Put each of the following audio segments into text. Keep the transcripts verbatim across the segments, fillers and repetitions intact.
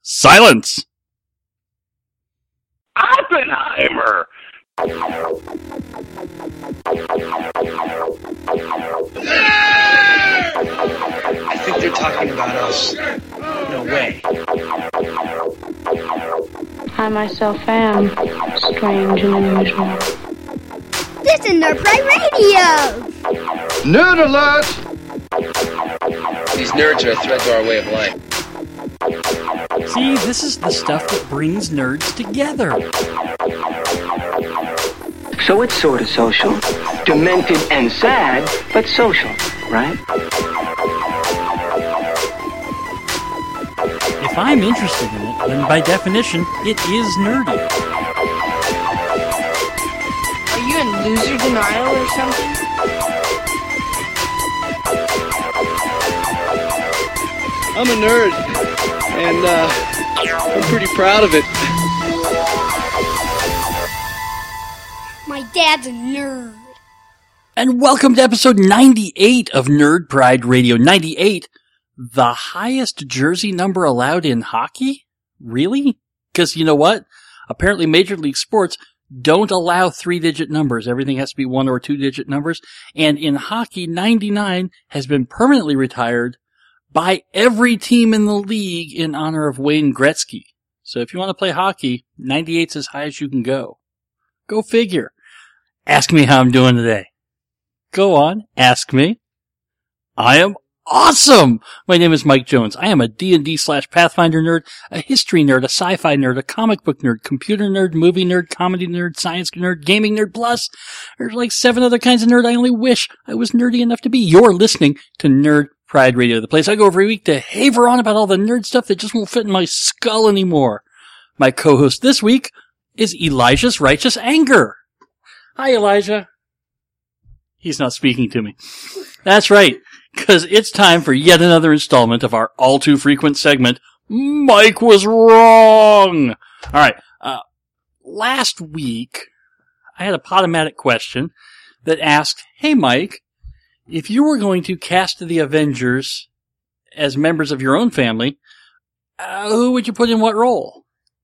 Silence! Oppenheimer! I think they're talking about us. No way. I myself am strange and unusual. This is Nerd Pride Radio! Nerd alert! These nerds are a threat to our way of life. See, this is the stuff that brings nerds together. So it's sort of social. Demented and sad, but social, right? If I'm interested in it, then by definition, it is nerdy. Are you in loser denial or something? I'm a nerd, and uh, I'm pretty proud of it. My dad's a nerd. And welcome to episode ninety-eight of Nerd Pride Radio. ninety-eight, the highest jersey number allowed in hockey? Really? Because you know what? Apparently Major League Sports don't allow three-digit numbers. Everything has to be one- or two-digit numbers. And in hockey, ninety-nine has been permanently retired by every team in the league in honor of Wayne Gretzky. So if you want to play hockey, ninety-eight's as high as you can go. Go figure. Ask me how I'm doing today. Go on, ask me. I am awesome! My name is Mike Jones. I am a D and D slash Pathfinder nerd, a history nerd, a sci-fi nerd, a comic book nerd, computer nerd, movie nerd, comedy nerd, science nerd, gaming nerd, plus there's like seven other kinds of nerd I only wish I was nerdy enough to be. You're listening to Nerd Pride Radio, the place I go every week to haver on about all the nerd stuff that just won't fit in my skull anymore. My co-host this week is Elijah's Righteous Anger. Hi, Elijah. He's not speaking to me. That's right, because it's time for yet another installment of our all-too-frequent segment, Mike Was Wrong! Alright, uh, last week, I had a Podomatic question that asked, hey, Mike, if you were going to cast the Avengers as members of your own family, uh, who would you put in what role?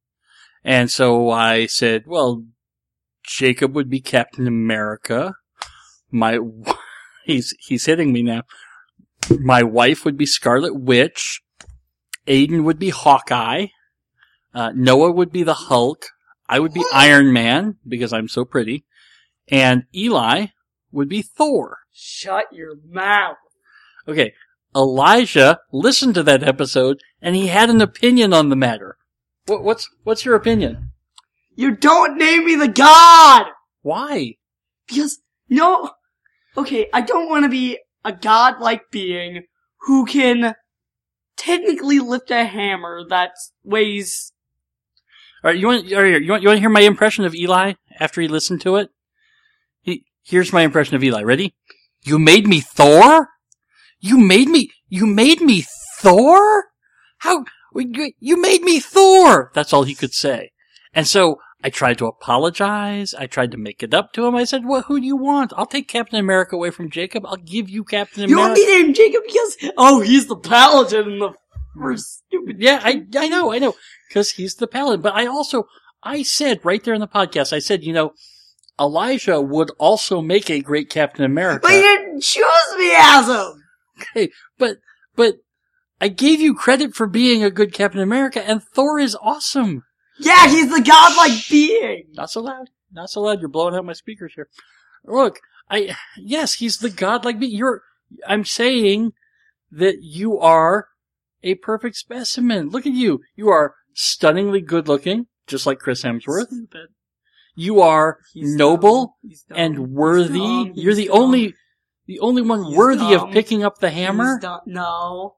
And so I said, well, Jacob would be Captain America. My, he's, he's hitting me now. My wife would be Scarlet Witch. Aiden would be Hawkeye. Uh, Noah would be the Hulk. I would be Iron Man because I'm so pretty. And Eli would be Thor. Shut your mouth. Okay. Elijah listened to that episode and he had an opinion on the matter. What, what's, what's your opinion? You don't name me the god! Why? Because, no, okay, I don't want to be a godlike being who can technically lift a hammer that weighs... Alright, you want, you want, you want to hear my impression of Eli after he listened to it? He, here's my impression of Eli. Ready? You made me Thor? You made me, you made me Thor? How, you made me Thor! That's all he could say. And so, I tried to apologize. I tried to make it up to him. I said, well, who do you want? I'll take Captain America away from Jacob. I'll give you Captain America. You don't need him, Jacob, because, oh, he's the paladin in the first stupid... Yeah, I, I know, I know. Because he's the paladin. But I also, I said right there in the podcast, I said, you know, Elijah would also make a great Captain America. But you didn't choose me as him! Okay, but, but, I gave you credit for being a good Captain America, and Thor is awesome. Yeah, he's the godlike being! Not so loud. Not so loud. You're blowing out my speakers here. Look, I, yes, he's the godlike being. You're, I'm saying that you are a perfect specimen. Look at you. You are stunningly good looking, just like Chris Hemsworth. Stupid. You are He's noble dumb. He's dumb. and worthy. He's dumb. He's You're the dumb. only, the only one He's worthy dumb. of picking up the hammer. He's dumb. No.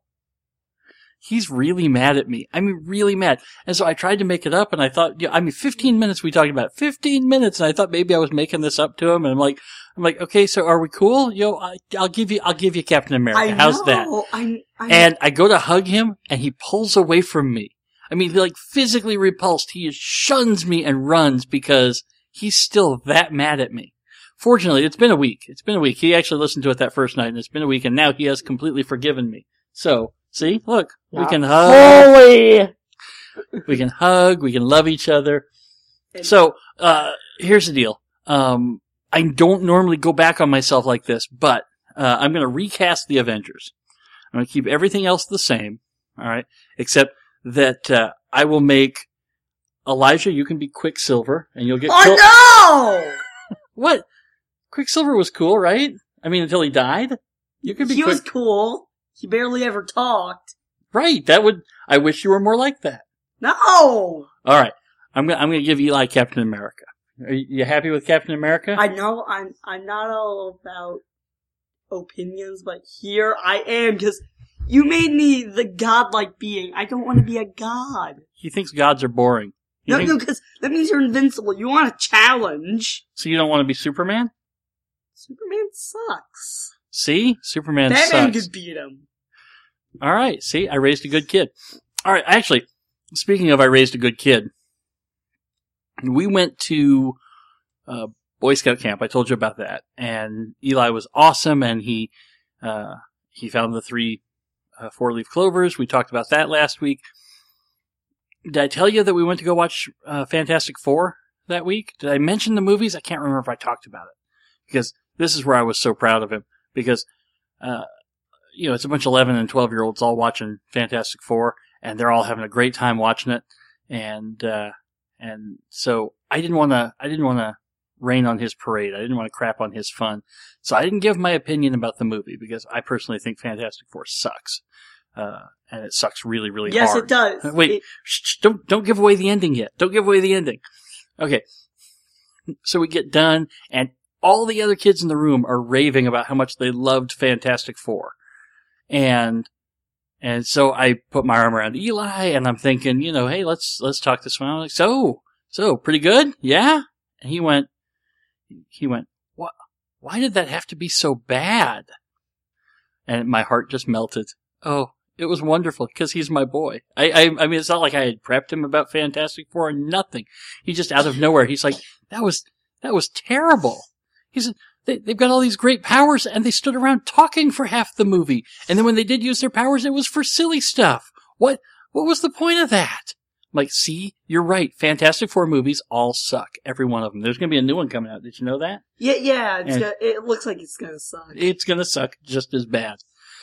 He's really mad at me. I mean, really mad. And so I tried to make it up, and I thought, yeah, I mean, fifteen minutes we talked about. fifteen minutes, and I thought maybe I was making this up to him, and I'm like, I'm like, okay, so are we cool? Yo, I, I'll give you, I'll give you Captain America. I How's know. that? I, I, And I go to hug him, and he pulls away from me. I mean, like, physically repulsed. He shuns me and runs because he's still that mad at me. Fortunately, it's been a week. It's been a week. He actually listened to it that first night, and it's been a week, and now he has completely forgiven me. So, see? Look. We Not can hug. fully. We can hug. We can love each other. So, uh, here's the deal. Um, I don't normally go back on myself like this, but, uh, I'm going to recast the Avengers. I'm going to keep everything else the same. All right. Except that, uh, I will make Elijah, you can be Quicksilver and you'll get Oh no! What? Quicksilver was cool, right? I mean, until he died? You could be He Quick- was cool. He barely ever talked. Right. That would, I wish you were more like that. No! All right. I'm going to I'm going to give Eli Captain America. Are you, you happy with Captain America? I know I'm I'm not all about opinions, but here I am, because you made me the godlike being. I don't want to be a god. He thinks gods are boring. You No, think- no, because that means you're invincible. You want a challenge. So you don't want to be Superman? Superman sucks. See? Superman Batman sucks. could beat him. All right. See? I raised a good kid. All right. Actually, speaking of I raised a good kid, we went to uh, Boy Scout camp. I told you about that. And Eli was awesome, and he uh, he found the three uh, four-leaf clovers. We talked about that last week. Did I tell you that we went to go watch uh, Fantastic Four that week? Did I mention the movies? I can't remember if I talked about it. Because this is where I was so proud of him. Because, uh, you know, it's a bunch of eleven and twelve-year-olds all watching Fantastic Four, and they're all having a great time watching it. And, uh, and so I didn't want to, I didn't want to rain on his parade. I didn't want to crap on his fun. So I didn't give my opinion about the movie because I personally think Fantastic Four sucks. Uh, and it sucks really, really Yes, hard. it does. Wait, It- shh, shh, don't, don't give away the ending yet. Don't give away the ending. Okay. So we get done and all the other kids in the room are raving about how much they loved Fantastic Four. And, and so I put my arm around Eli and I'm thinking, you know, hey, let's, let's talk this one out. I'm like, so, so pretty good? Yeah? And he went, he went, what, why did that have to be so bad? And my heart just melted. Oh, it was wonderful because he's my boy. I, I, I mean, it's not like I had prepped him about Fantastic Four or nothing. He just out of nowhere, he's like, that was, that was terrible. He said, they, they've got all these great powers and they stood around talking for half the movie. And then when they did use their powers, it was for silly stuff. What, what was the point of that? I'm like, see, you're right. Fantastic Four movies all suck. Every one of them. There's going to be a new one coming out. Did you know that? Yeah, yeah, it's And- gonna, it looks like it's gonna suck. It's going to suck just as bad.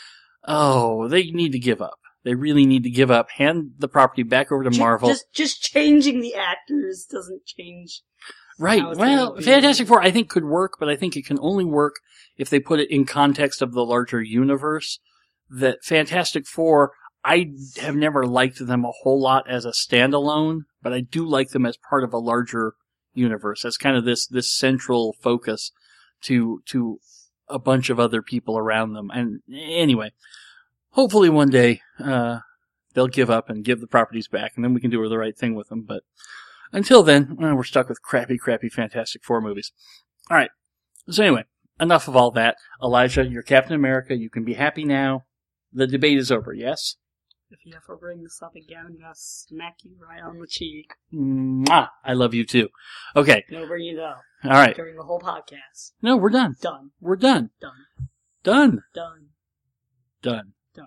Oh, they need to give up. They really need to give up. Hand the property back over to Ju- Marvel. Just, just changing the actors doesn't change. Right. how it's Well, gonna be. Fantastic Four I think could work, but I think it can only work if they put it in context of the larger universe. That Fantastic Four, I have never liked them a whole lot as a standalone, but I do like them as part of a larger universe, as kind of this, this central focus to, to a bunch of other people around them. And anyway, hopefully one day, uh, they'll give up and give the properties back and then we can do the right thing with them. But until then, well, we're stuck with crappy, crappy Fantastic Four movies. All right. So anyway, enough of all that. Elijah, you're Captain America. You can be happy now. The debate is over, yes? If you ever bring this up again, I'm gonna smack you right on the cheek. Mwah! I love you too. Okay. No, bring it up All right. during the whole podcast. No, we're done. Done. We're done. Done. Done. Done. Done. Done.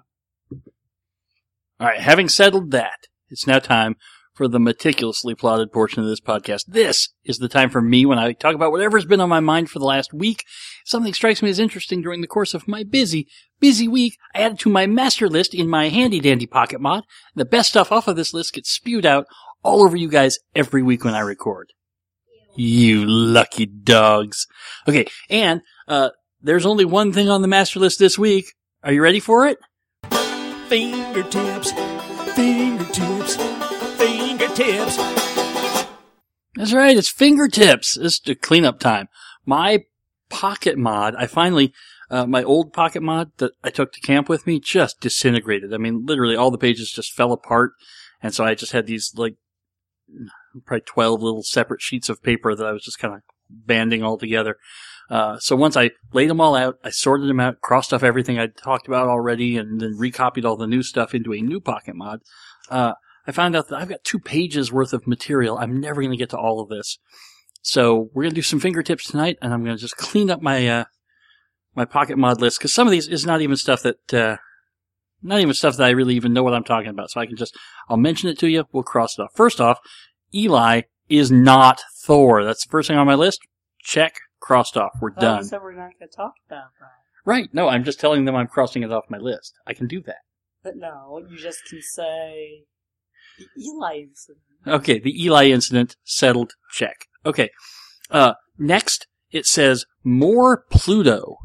All right. Having settled that, it's now time for the meticulously plotted portion of this podcast. This is the time for me when I talk about whatever's been on my mind for the last week. If something strikes me as interesting during the course of my busy, busy week, I add it to my master list in my handy dandy pocket mod. The best stuff off of this list gets spewed out all over you guys every week when I record. You lucky dogs. Okay, and uh there's only one thing on the master list this week. Are you ready for it? Fingertips, fingertips, fingertips. That's right, it's fingertips. It's the cleanup time. My pocket mod, I finally, uh, my old pocket mod that I took to camp with me just disintegrated. I mean, literally all the pages just fell apart. And so I just had these, like, probably twelve little separate sheets of paper that I was just kind of banding all together. Uh, so once I laid them all out, I sorted them out, crossed off everything I'd talked about already, and then recopied all the new stuff into a new pocket mod. Uh, I found out that I've got two pages worth of material. I'm never going to get to all of this. So we're going to do some fingertips tonight, and I'm going to just clean up my, uh, my pocket mod list, because some of these is not even stuff that, uh, Not even stuff that I really even know what I'm talking about. So I can just, I'll mention it to you. We'll cross it off. First off, Eli is not Thor. That's the first thing on my list. Check. Crossed off. We're Oh, done. so we're not going to talk about that. Right. No, I'm just telling them I'm crossing it off my list. I can do that. But no, you just can say the Eli incident. Okay, the Eli incident settled. Check. Okay. Uh, next, it says more Pluto.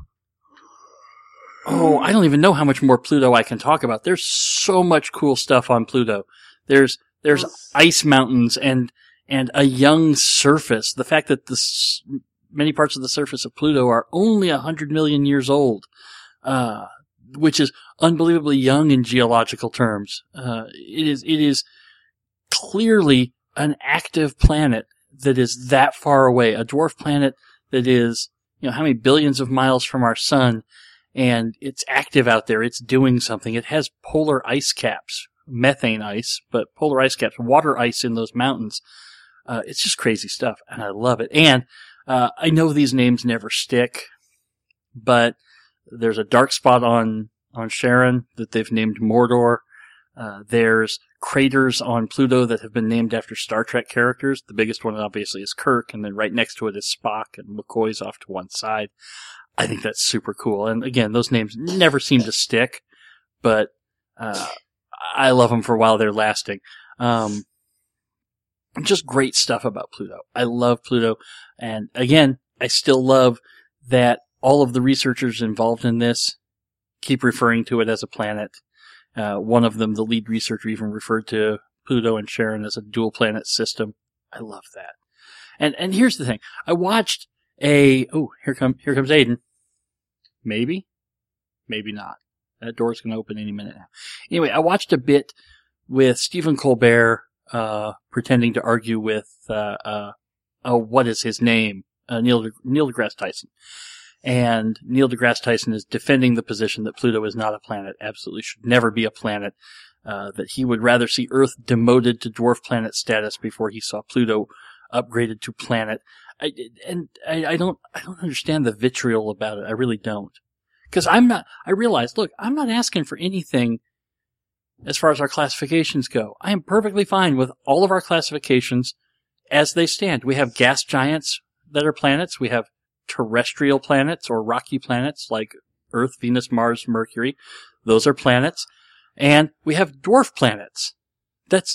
Oh, I don't even know how much more Pluto I can talk about. There's so much cool stuff on Pluto. There's there's ice mountains and and a young surface. The fact that the s- many parts of the surface of Pluto are only a hundred million years old, uh, which is unbelievably young in geological terms. Uh, it is it is clearly an active planet that is that far away, a dwarf planet that is, you know, how many billions of miles from our sun, and it's active out there. It's doing something. It has polar ice caps, methane ice, but polar ice caps, water ice in those mountains. Uh, it's just crazy stuff, and I love it. And uh, I know these names never stick, but there's a dark spot on on Charon that they've named Mordor. Uh, there's craters on Pluto that have been named after Star Trek characters. The biggest one obviously is Kirk, and then right next to it is Spock, and McCoy's off to one side. I think that's super cool. And again, those names never seem to stick, but uh, I love them for while they're lasting. Um, just great stuff about Pluto. I love Pluto. And again, I still love that all of the researchers involved in this keep referring to it as a planet. Uh, one of them, the lead researcher, even referred to Pluto and Charon as a dual planet system. I love that. And and here's the thing. I watched a, oh, here come, here comes Aiden. Maybe, maybe not. That door's going to open any minute now. Anyway, I watched a bit with Stephen Colbert, uh, pretending to argue with, uh, uh, oh, what is his name? Uh, Neil, De- Neil deGrasse Tyson. And Neil deGrasse Tyson is defending the position that Pluto is not a planet, absolutely should never be a planet, uh, that he would rather see Earth demoted to dwarf planet status before he saw Pluto upgraded to planet. I, and I, I don't, I don't understand the vitriol about it. I really don't. Cause I'm not, I realize, look, I'm not asking for anything as far as our classifications go. I am perfectly fine with all of our classifications as they stand. We have gas giants that are planets. We have terrestrial planets or rocky planets like Earth, Venus, Mars, Mercury. Those are planets. And we have dwarf planets. That's,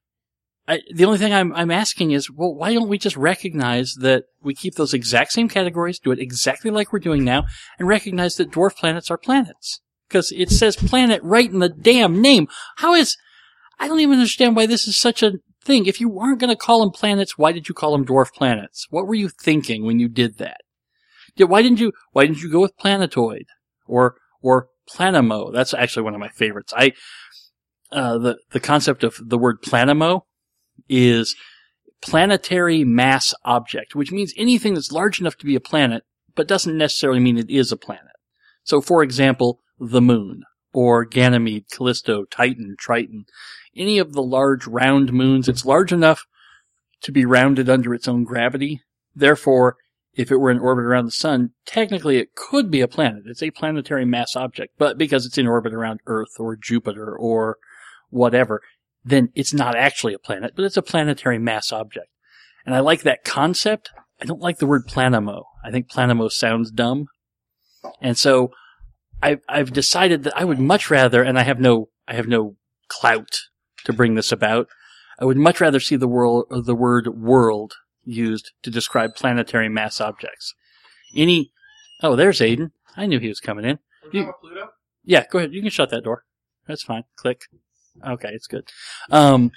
I, the only thing I'm, I'm asking is, well, why don't we just recognize that we keep those exact same categories, do it exactly like we're doing now, and recognize that dwarf planets are planets? Because it says planet right in the damn name. How is, I don't even understand why this is such a thing. If you aren't going to call them planets, why did you call them dwarf planets? What were you thinking when you did that? Why didn't you, why didn't you go with planetoid? Or, or planemo? That's actually one of my favorites. I, uh, the, the concept of the word planemo is planetary mass object, which means anything that's large enough to be a planet, but doesn't necessarily mean it is a planet. So, for example, the moon, or Ganymede, Callisto, Titan, Triton, any of the large round moons, it's large enough to be rounded under its own gravity. Therefore, if it were in orbit around the sun, technically it could be a planet. It's a planetary mass object, but because it's in orbit around Earth or Jupiter or whatever, then it's not actually a planet, but it's a planetary mass object. And I like that concept. I don't like the word planemo. I think planemo sounds dumb. And so I, I've decided that I would much rather, and I have no, I have no clout to bring this about, I would much rather see the world, the word world used to describe planetary mass objects. Any, oh, there's Aiden. I knew he was coming in. You, Pluto? Yeah, go ahead. You can shut that door. That's fine. Click. Okay, it's good. Um,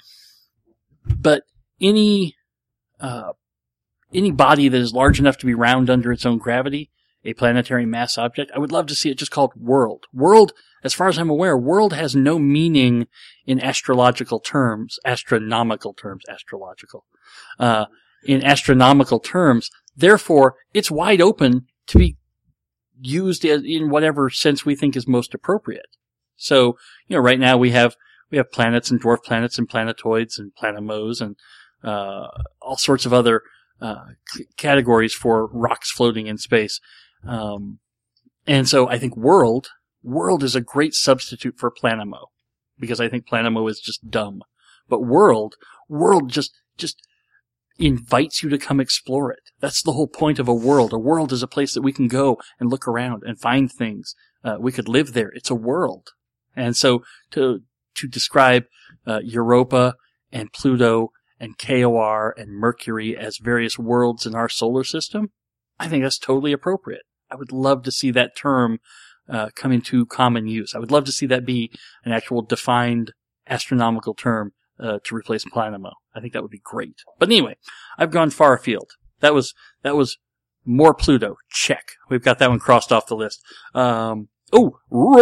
but any, uh, any body that is large enough to be round under its own gravity, a planetary mass object, I would love to see it just called world. World, as far as I'm aware, world has no meaning in astrological terms, astronomical terms, astrological, uh, in astronomical terms. Therefore, it's wide open to be used in whatever sense we think is most appropriate. So, you know, right now we have, we have planets and dwarf planets and planetoids and planemos and, uh, all sorts of other, uh, c- categories for rocks floating in space. Um, and so I think world World is a great substitute for Planemo, because I think Planemo is just dumb. But World, World just, just invites you to come explore it. That's the whole point of a world. A world is a place that we can go and look around and find things. Uh, we could live there. It's a world. And so to, to describe, uh, Europa and Pluto and K O R and Mercury as various worlds in our solar system, I think that's totally appropriate. I would love to see that term uh, come into common use. I would love to see that be an actual defined astronomical term uh, to replace Planemo. I think that would be great. But anyway, I've gone far afield. That was that was more Pluto. Check. We've got that one crossed off the list. Um, oh,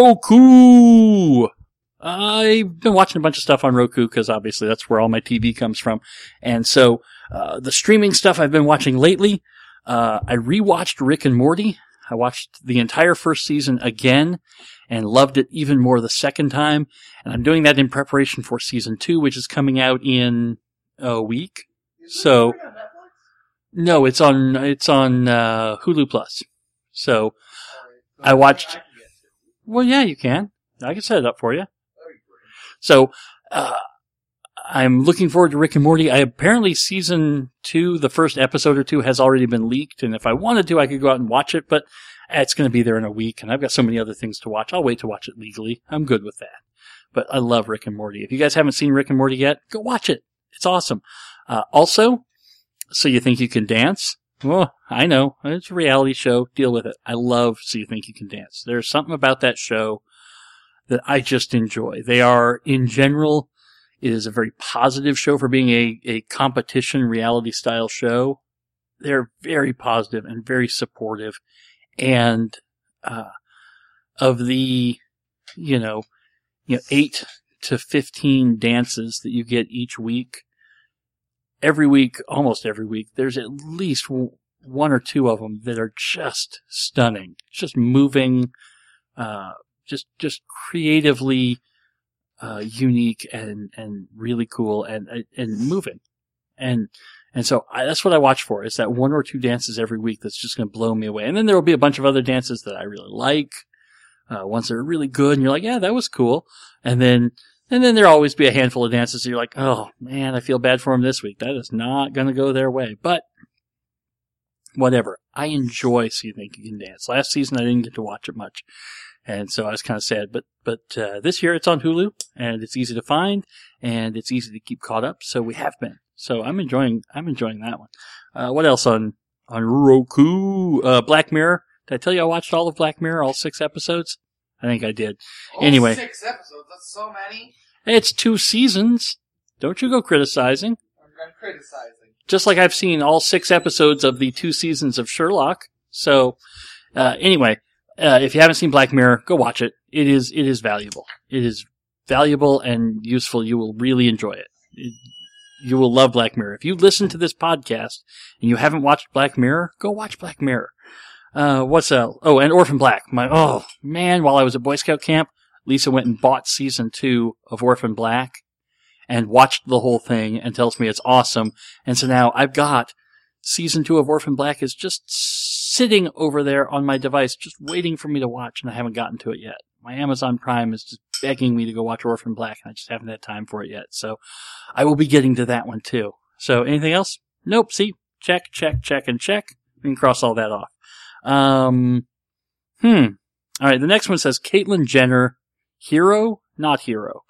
Roku! I've been watching a bunch of stuff on Roku because obviously that's where all my T V comes from. And so uh, the streaming stuff I've been watching lately, uh, I rewatched Rick and Morty. I watched the entire first season again and loved it even more the second time. And I'm doing that in preparation for season two, which is coming out in a week. So, no, it's on, it's on, uh, Hulu Plus. So, I watched, well, yeah, you can. I can set it up for you. So, uh, I'm looking forward to Rick and Morty. I apparently season two, the first episode or two has already been leaked, and if I wanted to, I could go out and watch it, but it's going to be there in a week, and I've got so many other things to watch. I'll wait to watch it legally. I'm good with that. But I love Rick and Morty. If you guys haven't seen Rick and Morty yet, go watch it. It's awesome. Uh, also, So You Think You Can Dance? Well, I know. It's a reality show. Deal with it. I love So You Think You Can Dance. There's something about that show that I just enjoy. They are, in general, it is a very positive show for being a, a competition reality style show. They're very positive and very supportive. And, uh, of the, you know, you know, eight to fifteen dances that you get each week, every week, almost every week, there's at least one or two of them that are just stunning. Just moving, uh, just, just creatively, Uh, unique and, and really cool and, and moving. And, and so I, that's what I watch for, is that one or two dances every week that's just going to blow me away. And then there will be a bunch of other dances that I really like, uh, ones that are really good and you're like, yeah, that was cool. And then, and then there'll always be a handful of dances that you're like, oh man, I feel bad for them this week. That is not going to go their way. But whatever. I enjoy So You Think You Can Dance. Last season I didn't get to watch it much. And so I was kind of sad, but, but, uh, this year it's on Hulu and it's easy to find and it's easy to keep caught up. So we have been. So I'm enjoying, I'm enjoying that one. Uh, what else on, on Roku? Uh, Black Mirror. Did I tell you I watched all of Black Mirror, all six episodes? I think I did. All anyway. Six episodes. That's so many. It's two seasons. Don't you go criticizing. I'm criticizing. Just like I've seen all six episodes of the two seasons of Sherlock. So, uh, anyway. Uh, if you haven't seen Black Mirror, go watch it. It is, it is valuable. It is valuable and useful. You will really enjoy it. it. You will love Black Mirror. If you listen to this podcast and you haven't watched Black Mirror, go watch Black Mirror. Uh, what's else? Oh, and Orphan Black. My, oh, man, while I was at Boy Scout camp, Lisa went and bought season two of Orphan Black and watched the whole thing and tells me it's awesome. And so now I've got season two of Orphan Black is just sitting over there on my device, just waiting for me to watch, and I haven't gotten to it yet. My Amazon Prime is just begging me to go watch Orphan Black, and I just haven't had time for it yet. So I will be getting to that one too. So anything else? Nope. See? Check, check, check, and check. We can cross all that off. Um, hmm. All right. The next one says Caitlyn Jenner, hero, not hero.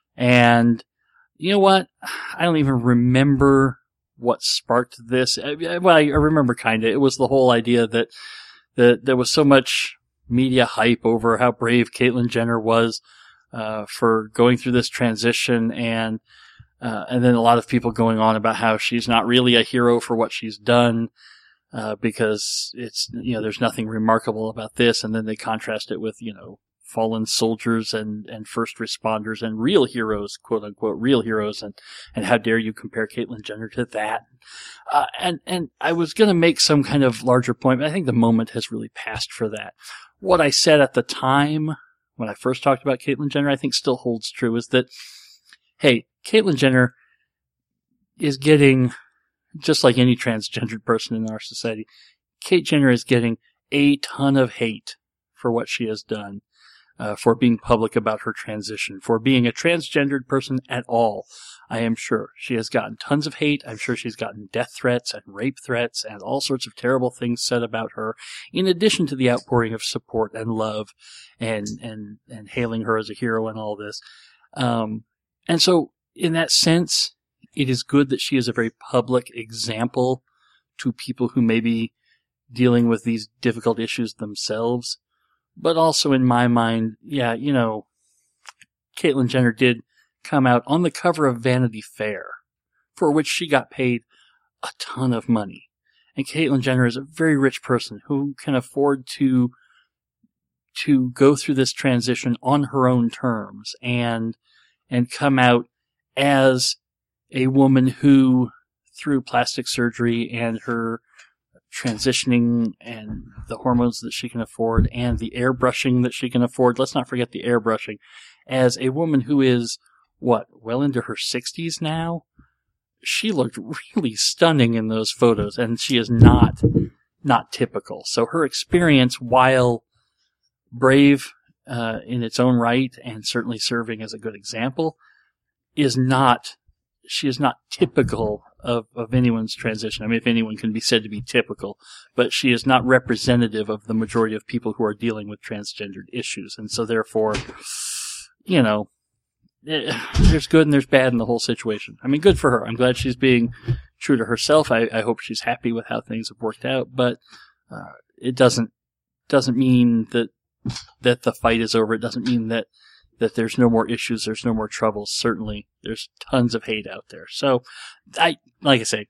And you know what? I don't even remember what sparked this. Well, I remember kind of. It was the whole idea that, that there was so much media hype over how brave Caitlyn Jenner was, uh, for going through this transition, and, uh, and then a lot of people going on about how she's not really a hero for what she's done, uh, because it's, you know, there's nothing remarkable about this, and then they contrast it with, you know, fallen soldiers and, and first responders and real heroes, quote unquote, real heroes. And, and how dare you compare Caitlyn Jenner to that? Uh, and, and I was going to make some kind of larger point, but I think the moment has really passed for that. What I said at the time when I first talked about Caitlyn Jenner, I think still holds true, is that, hey, Caitlyn Jenner is getting, just like any transgendered person in our society, Cait Jenner is getting a ton of hate for what she has done. uh, for being public about her transition, for being a transgendered person at all. I am sure she has gotten tons of hate. I'm sure she's gotten death threats and rape threats and all sorts of terrible things said about her, in addition to the outpouring of support and love and, and, and hailing her as a hero and all this. Um, and so in that sense, it is good that she is a very public example to people who may be dealing with these difficult issues themselves. But also in my mind, yeah, you know, Caitlyn Jenner did come out on the cover of Vanity Fair, for which she got paid a ton of money. And Caitlyn Jenner is a very rich person who can afford to to go through this transition on her own terms and and come out as a woman who, through plastic surgery and her transitioning and the hormones that she can afford and the airbrushing that she can afford, let's not forget the airbrushing, as a woman who is what, well into her sixties now? She looked really stunning in those photos, and she is not, not typical. So her experience, while brave uh, in its own right, and certainly serving as a good example, is not, she is not typical of, of anyone's transition. I mean, if anyone can be said to be typical, but she is not representative of the majority of people who are dealing with transgendered issues. And so therefore, you know, there's good and there's bad in the whole situation. I mean, good for her. I'm glad she's being true to herself. I, I hope she's happy with how things have worked out, but uh, it doesn't doesn't mean that that the fight is over. It doesn't mean that that there's no more issues, there's no more troubles. Certainly, there's tons of hate out there. So, I like I say,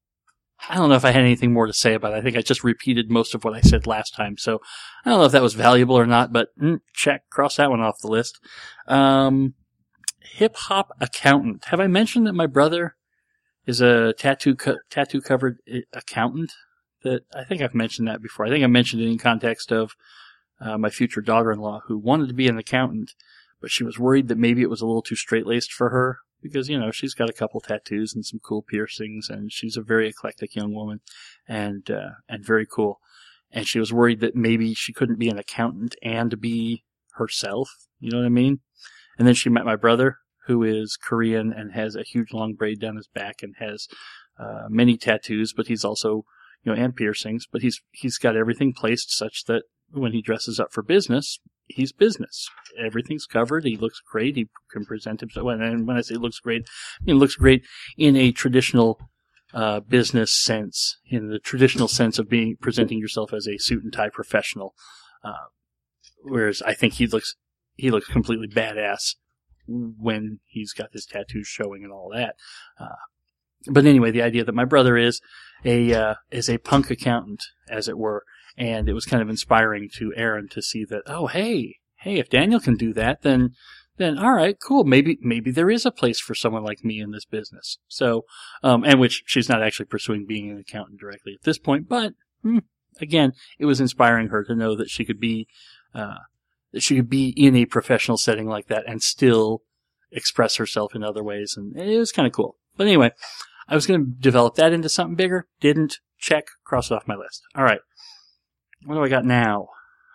I don't know if I had anything more to say about it. I think I just repeated most of what I said last time. So, I don't know if that was valuable or not, but mm, check, cross that one off the list. Um... Hip hop accountant. Have I mentioned that my brother is a tattoo co- tattoo covered accountant? That I think I've mentioned that before. I think I mentioned it in context of uh, my future daughter-in-law who wanted to be an accountant, but she was worried that maybe it was a little too straight-laced for her because, you know, she's got a couple tattoos and some cool piercings, and she's a very eclectic young woman and uh, and very cool. And she was worried that maybe she couldn't be an accountant and be herself. You know what I mean? And then she met my brother, who is Korean and has a huge long braid down his back and has uh, many tattoos, but he's also, you know, and piercings, but he's he's got everything placed such that when he dresses up for business, he's business. Everything's covered. He looks great. He can present himself. And when I say looks great, I mean looks great in a traditional uh, business sense, in the traditional sense of being presenting yourself as a suit and tie professional. Uh, whereas I think he looks he looks completely badass when he's got his tattoos showing and all that. Uh, but anyway, the idea that my brother is a uh, is a punk accountant, as it were, and it was kind of inspiring to Aaron to see that, oh, hey, hey, if Daniel can do that, then then all right, cool. Maybe maybe there is a place for someone like me in this business. So, um, and which she's not actually pursuing being an accountant directly at this point, but hmm, again, it was inspiring her to know that she could be. Uh, that she could be in a professional setting like that and still express herself in other ways. And it was kind of cool. But anyway, I was going to develop that into something bigger. Didn't. Check. Cross it off my list. All right. What do I got now?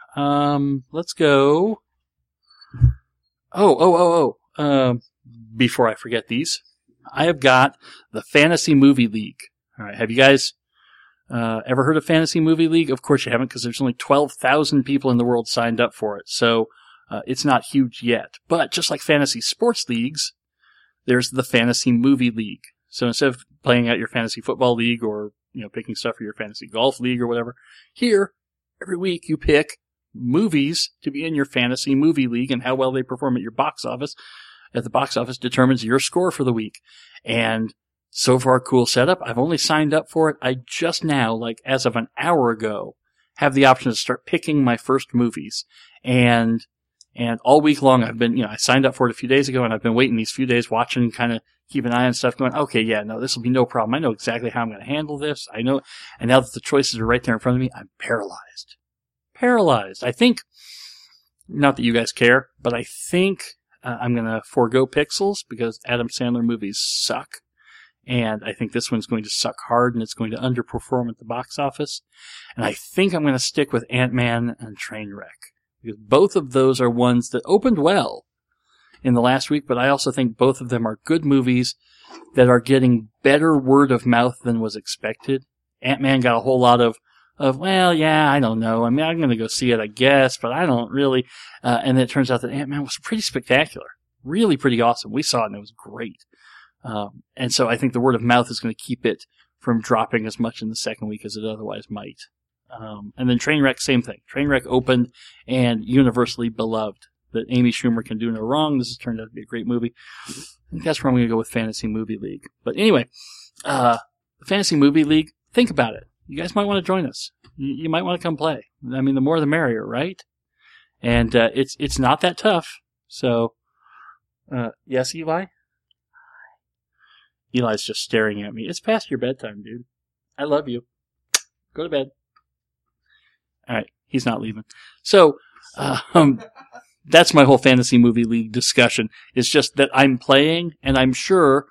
Um, let's go. Oh, oh, oh, oh. Um, before I forget these, I have got the Fantasy Movie League. All right. Have you guys Uh, ever heard of Fantasy Movie League? Of course you haven't, because there's only twelve thousand people in the world signed up for it. So uh, it's not huge yet. But just like fantasy sports leagues, there's the Fantasy Movie League. So instead of playing out your fantasy football league or, you know, picking stuff for your fantasy golf league or whatever, here, every week you pick movies to be in your Fantasy Movie League, and how well they perform at your box office. At the box office determines your score for the week. And so far, cool setup. I've only signed up for it. I just now, like as of an hour ago, have the option to start picking my first movies. And and all week long, I've been, you know, I signed up for it a few days ago, and I've been waiting these few days, watching, kind of keep an eye on stuff, going, okay, yeah, no, this will be no problem. I know exactly how I'm going to handle this. I know. And now that the choices are right there in front of me, I'm paralyzed. Paralyzed. I think, not that you guys care, but I think uh, I'm going to forego Pixels because Adam Sandler movies suck. And I think this one's going to suck hard, and it's going to underperform at the box office. And I think I'm going to stick with Ant-Man and Trainwreck, Because both of those are ones that opened well in the last week, but I also think both of them are good movies that are getting better word of mouth than was expected. Ant-Man got a whole lot of, of well, yeah, I don't know. I mean, I'm going to go see it, I guess, but I don't really. Uh, and then it turns out that Ant-Man was pretty spectacular. Really pretty awesome. We saw it and it was great. Um, and so I think the word of mouth is going to keep it from dropping as much in the second week as it otherwise might. Um, and then Trainwreck, same thing. Trainwreck opened and universally beloved. That Amy Schumer can do no wrong. This has turned out to be a great movie. I think that's where I'm going to go with Fantasy Movie League. But anyway, uh, the Fantasy Movie League, think about it. You guys might want to join us. You, you might want to come play. I mean, the more the merrier, right? And uh, it's it's not that tough. So, uh, yes, Eli? Eli's just staring at me. It's past your bedtime, dude. I love you. Go to bed. All right, he's not leaving. So, um... that's my whole Fantasy Movie League discussion. It's just that I'm playing, and I'm sure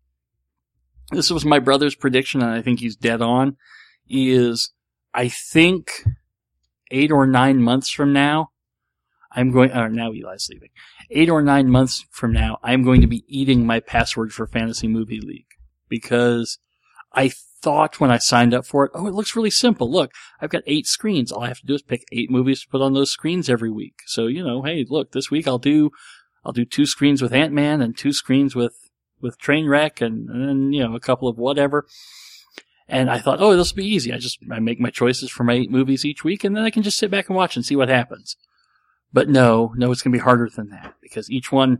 this was my brother's prediction, and I think he's dead on, is I think eight or nine months from now, I'm going, or now Eli's leaving, eight or nine months from now, I'm going to be eating my password for Fantasy Movie League. Because I thought when I signed up for it, oh, it looks really simple. Look, I've got eight screens. All I have to do is pick eight movies to put on those screens every week. So, you know, hey, look, this week I'll do, I'll do two screens with Ant-Man and two screens with, with Trainwreck and, and then, you know, a couple of whatever. And I thought, oh, this will be easy. I just, I make my choices for my eight movies each week and then I can just sit back and watch and see what happens. But no, no, it's going to be harder than that because each one,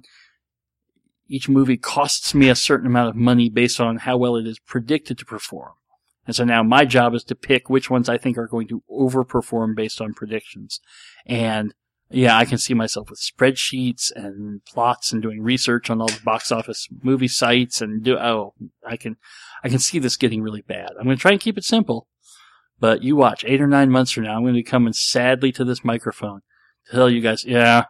each movie costs me a certain amount of money based on how well it is predicted to perform. And so now my job is to pick which ones I think are going to overperform based on predictions. And yeah, I can see myself with spreadsheets and plots and doing research on all the box office movie sites and do, oh, I can, I can see this getting really bad. I'm going to try and keep it simple, but you watch eight or nine months from now, I'm going to be coming sadly to this microphone to tell you guys, yeah,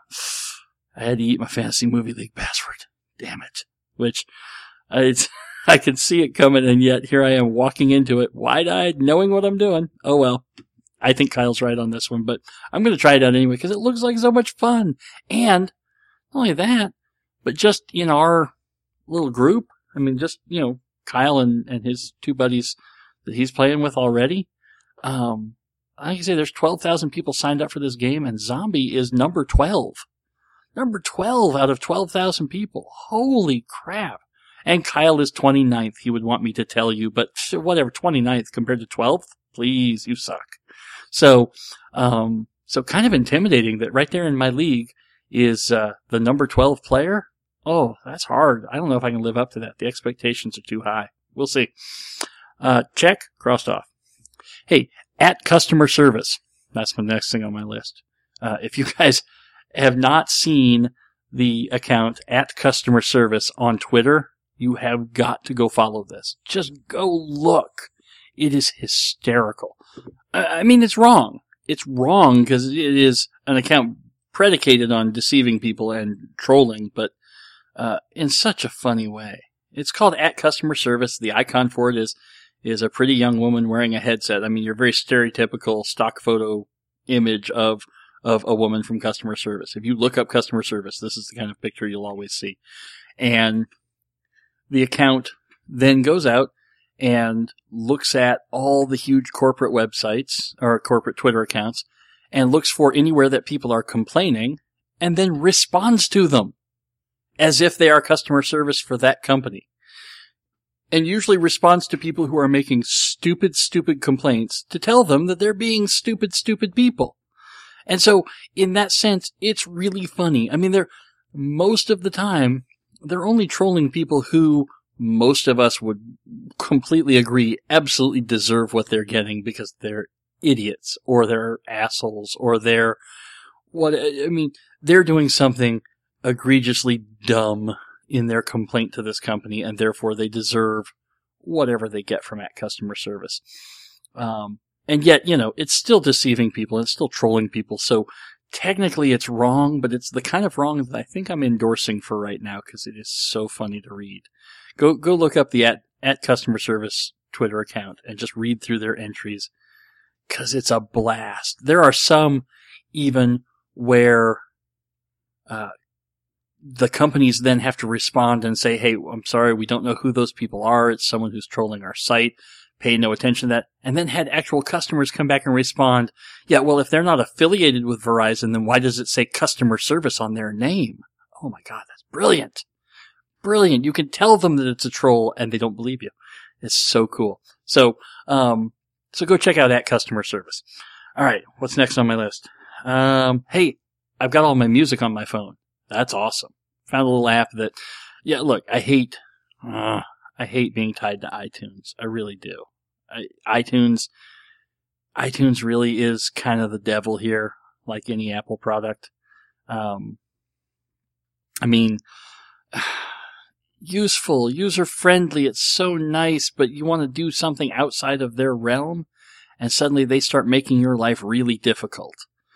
I had to eat my Fantasy Movie League password. Damn it. Which, uh, it's, I can see it coming, and yet here I am walking into it wide-eyed, knowing what I'm doing. Oh well. I think Kyle's right on this one, but I'm going to try it out anyway because it looks like so much fun. And not only that, but just in our little group, I mean, just, you know, Kyle and, and his two buddies that he's playing with already. Um, like I say, there's twelve thousand people signed up for this game, and Zombie is number twelve. Number twelve out of twelve thousand people. Holy crap. And Kyle is twenty-ninth, he would want me to tell you, but whatever, twenty-ninth compared to twelfth? Please, you suck. So, um, so kind of intimidating that right there in my league is, uh, the number twelve player. Oh, that's hard. I don't know if I can live up to that. The expectations are too high. We'll see. Uh, check, crossed off. Hey, at customer service. That's the next thing on my list. Uh, if you guys have not seen the account at customer service on Twitter, you have got to go follow this. Just go look. It is hysterical. I mean, it's wrong. It's wrong because it is an account predicated on deceiving people and trolling, but uh, in such a funny way. It's called at customer service. The icon for it is is a pretty young woman wearing a headset. I mean, your very stereotypical stock photo image of of a woman from customer service. If you look up customer service, this is the kind of picture you'll always see. And the account then goes out and looks at all the huge corporate websites or corporate Twitter accounts and looks for anywhere that people are complaining and then responds to them as if they are customer service for that company. And usually responds to people who are making stupid, stupid complaints to tell them that they're being stupid, stupid people. And so, in that sense, it's really funny. I mean, they're, most of the time, they're only trolling people who most of us would completely agree absolutely deserve what they're getting because they're idiots, or they're assholes, or they're, what, I mean, they're doing something egregiously dumb in their complaint to this company, and therefore they deserve whatever they get from that customer service. Um, And yet, you know, it's still deceiving people. It's still trolling people. So technically it's wrong, but it's the kind of wrong that I think I'm endorsing for right now because it is so funny to read. Go go look up the at, at customer service Twitter account and just read through their entries because it's a blast. There are some even where uh, the companies then have to respond and say, hey, I'm sorry, we don't know who those people are. It's someone who's trolling our site. Pay no attention to that. And then had actual customers come back and respond, yeah, well, if they're not affiliated with Verizon, then why does it say customer service on their name? Oh my God, that's brilliant. Brilliant. You can tell them that it's a troll and they don't believe you. It's so cool. So, um, so go check out at customer service. All right. What's next on my list? Um, hey, I've got all my music on my phone. That's awesome. Found a little app that, yeah, look, I hate, uh, I hate being tied to iTunes. I really do. I, iTunes, iTunes really is kind of the devil here, like any Apple product. Um, I mean, useful, user-friendly, it's so nice, but you want to do something outside of their realm, and suddenly they start making your life really difficult.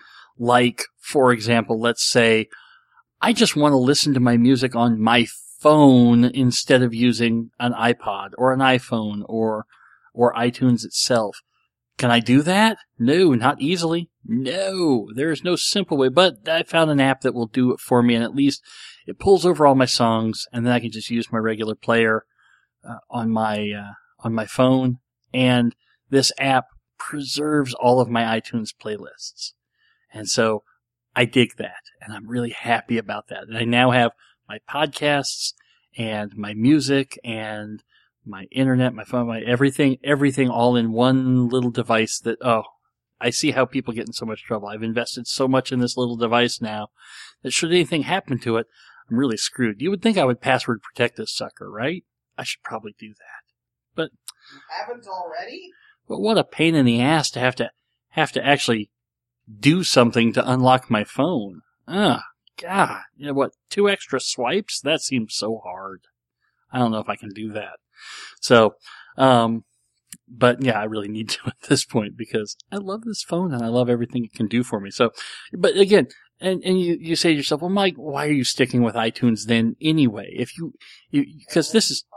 Like, for example, let's say, I just want to listen to my music on my phone instead of using an iPod or an iPhone or or iTunes itself. Can I do that? No, not easily. No, there is no simple way, but I found an app that will do it for me, and at least it pulls over all my songs, and then I can just use my regular player uh, on my uh, on my phone, and this app preserves all of my iTunes playlists. And so I dig that, and I'm really happy about that. And I now have my podcasts and my music and my internet, my phone, my everything, everything all in one little device that, oh, I see how people get in so much trouble. I've invested so much in this little device now that should anything happen to it, I'm really screwed. You would think I would password protect this sucker, right? I should probably do that. But you haven't already? But what a pain in the ass to have to have to actually do something to unlock my phone. Ah, God. You know what? Two extra swipes? That seems so hard. I don't know if I can do that. So, um, but yeah, I really need to at this point because I love this phone and I love everything it can do for me. So, but again, and, and you, you say to yourself, well, Mike, why are you sticking with iTunes then anyway? If you, you, cause this is,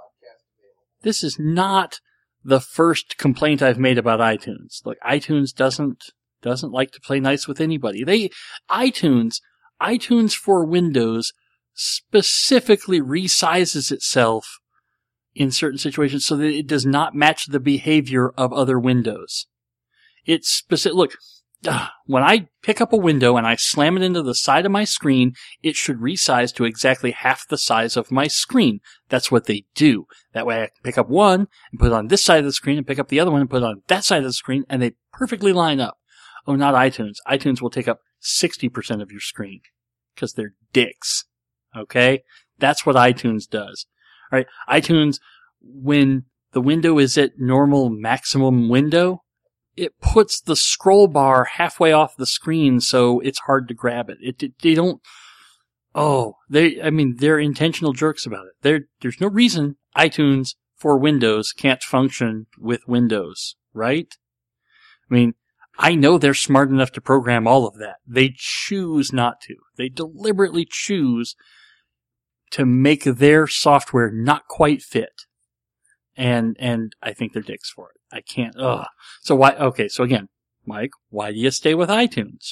this is not the first complaint I've made about iTunes. Look, iTunes doesn't, doesn't like to play nice with anybody. They, iTunes, iTunes for Windows specifically resizes itself in certain situations so that it does not match the behavior of other windows. It's specific. Look, when I pick up a window and I slam it into the side of my screen, it should resize to exactly half the size of my screen. That's what they do. That way I can pick up one and put it on this side of the screen and pick up the other one and put it on that side of the screen, and they perfectly line up. Oh, not iTunes. iTunes will take up sixty percent of your screen because they're dicks. Okay? That's what iTunes does. All right? iTunes, when the window is at normal maximum window, it puts the scroll bar halfway off the screen so it's hard to grab it. It, it they don't, oh, they, I mean, they're intentional jerks about it. There, there's no reason iTunes for Windows can't function with Windows, right? I mean, I know they're smart enough to program all of that. They choose not to. They deliberately choose to make their software not quite fit. And, and I think they're dicks for it. I can't, ugh. So why, okay, so again, Mike, why do you stay with iTunes?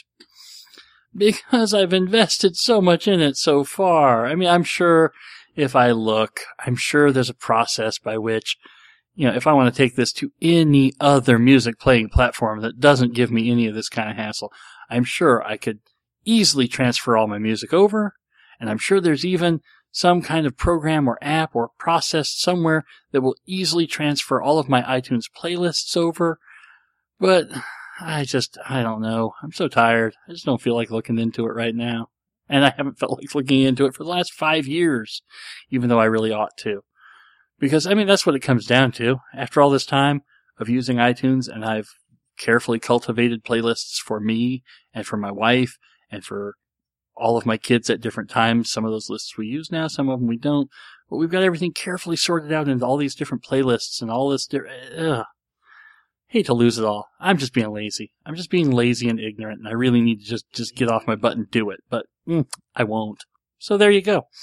Because I've invested so much in it so far. I mean, I'm sure if I look, I'm sure there's a process by which, you know, if I want to take this to any other music playing platform that doesn't give me any of this kind of hassle, I'm sure I could easily transfer all my music over. And I'm sure there's even some kind of program or app or process somewhere that will easily transfer all of my iTunes playlists over. But I just, I don't know. I'm so tired. I just don't feel like looking into it right now. And I haven't felt like looking into it for the last five years, even though I really ought to. Because, I mean, that's what it comes down to. After all this time of using iTunes, and I've carefully cultivated playlists for me and for my wife and for all of my kids at different times. Some of those lists we use now, some of them we don't. But we've got everything carefully sorted out into all these different playlists and all this. Di- ugh. Hate to lose it all. I'm just being lazy. I'm just being lazy and ignorant, and I really need to just, just get off my butt and do it. But mm, I won't. So there you go.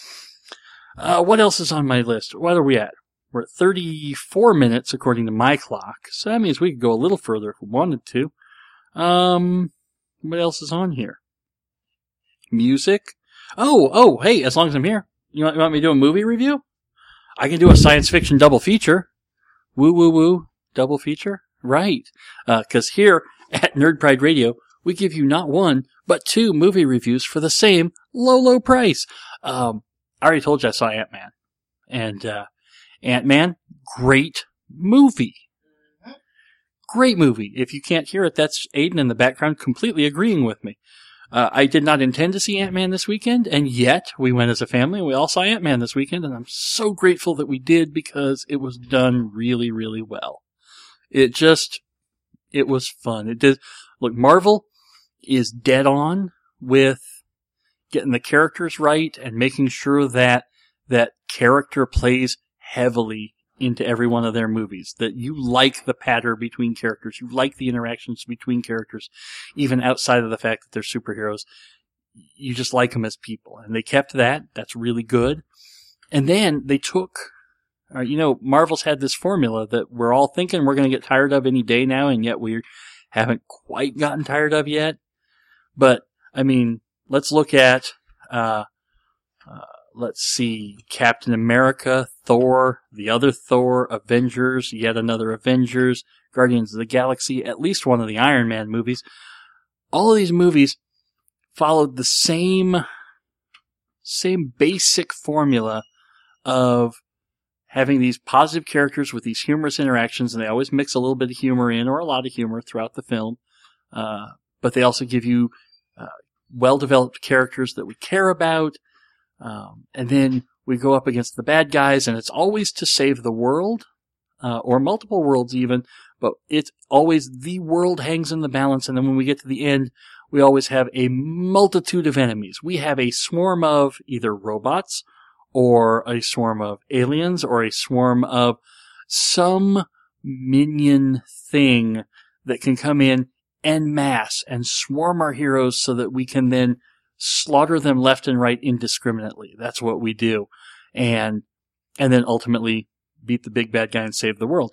Uh, what else is on my list? What are we at? We're at thirty-four minutes according to my clock. So that means we could go a little further if we wanted to. Um, what else is on here? music. Oh, oh, hey, as long as I'm here, you want, you want me to do a movie review? I can do a science fiction double feature. Woo, woo, woo, double feature? Right. Uh, cause here at Nerd Pride Radio, we give you not one, but two movie reviews for the same low, low price. Um, I already told you I saw Ant-Man. And, uh, Ant-Man, great movie. Great movie. If you can't hear it, that's Aiden in the background completely agreeing with me. Uh, I did not intend to see Ant-Man this weekend, and yet we went as a family and we all saw Ant-Man this weekend, and I'm so grateful that we did because it was done really, really well. It just, it was fun. It did, look, Marvel is dead on with getting the characters right and making sure that that character plays heavily into every one of their movies, that you like the pattern between characters, you like the interactions between characters, even outside of the fact that they're superheroes. You just like them as people, and they kept that. That's really good. And then they took, uh, you know, Marvel's had this formula that we're all thinking we're going to get tired of any day now, and yet we haven't quite gotten tired of yet. But, I mean, let's look at, uh, uh, let's see, Captain America, Thor, the other Thor, Avengers, yet another Avengers, Guardians of the Galaxy, at least one of the Iron Man movies. All of these movies followed the same, same basic formula of having these positive characters with these humorous interactions, and they always mix a little bit of humor in, or a lot of humor throughout the film. Uh, but they also give you uh, well-developed characters that we care about. Um, and then we go up against the bad guys, and it's always to save the world, uh, or multiple worlds even, but it's always the world hangs in the balance, and then when we get to the end, we always have a multitude of enemies. We have a swarm of either robots, or a swarm of aliens, or a swarm of some minion thing that can come in en masse and swarm our heroes so that we can then slaughter them left and right indiscriminately. That's what we do. And, and then ultimately beat the big bad guy and save the world.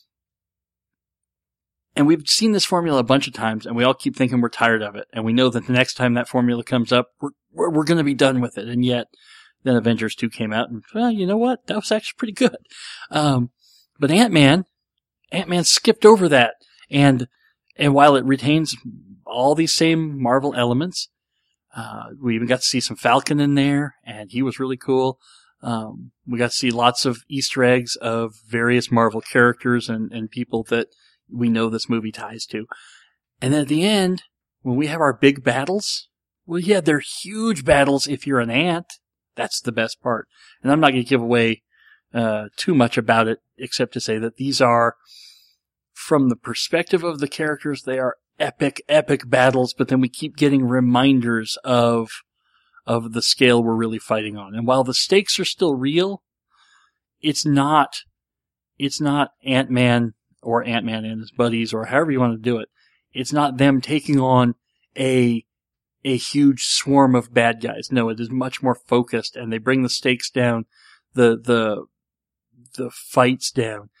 And we've seen this formula a bunch of times, and we all keep thinking we're tired of it. And we know that the next time that formula comes up, we're, we're, we're going to be done with it. And yet, then Avengers two came out, and, well, you know what? That was actually pretty good. Um, but Ant-Man, Ant-Man skipped over that. And, and while it retains all these same Marvel elements, Uh, we even got to see some Falcon in there, and he was really cool. Um, we got to see lots of Easter eggs of various Marvel characters and, and people that we know this movie ties to. And then at the end, when we have our big battles, well, yeah, they're huge battles if you're an ant. That's the best part. And I'm not going to give away uh, too much about it, except to say that these are, from the perspective of the characters, they are epic, epic battles, but then we keep getting reminders of of the scale we're really fighting on. And while the stakes are still real, it's not it's not Ant-Man or Ant-Man and his buddies, or however you want to do it. It's not them taking on a a huge swarm of bad guys. No, it is much more focused, and they bring the stakes down, the the the fights down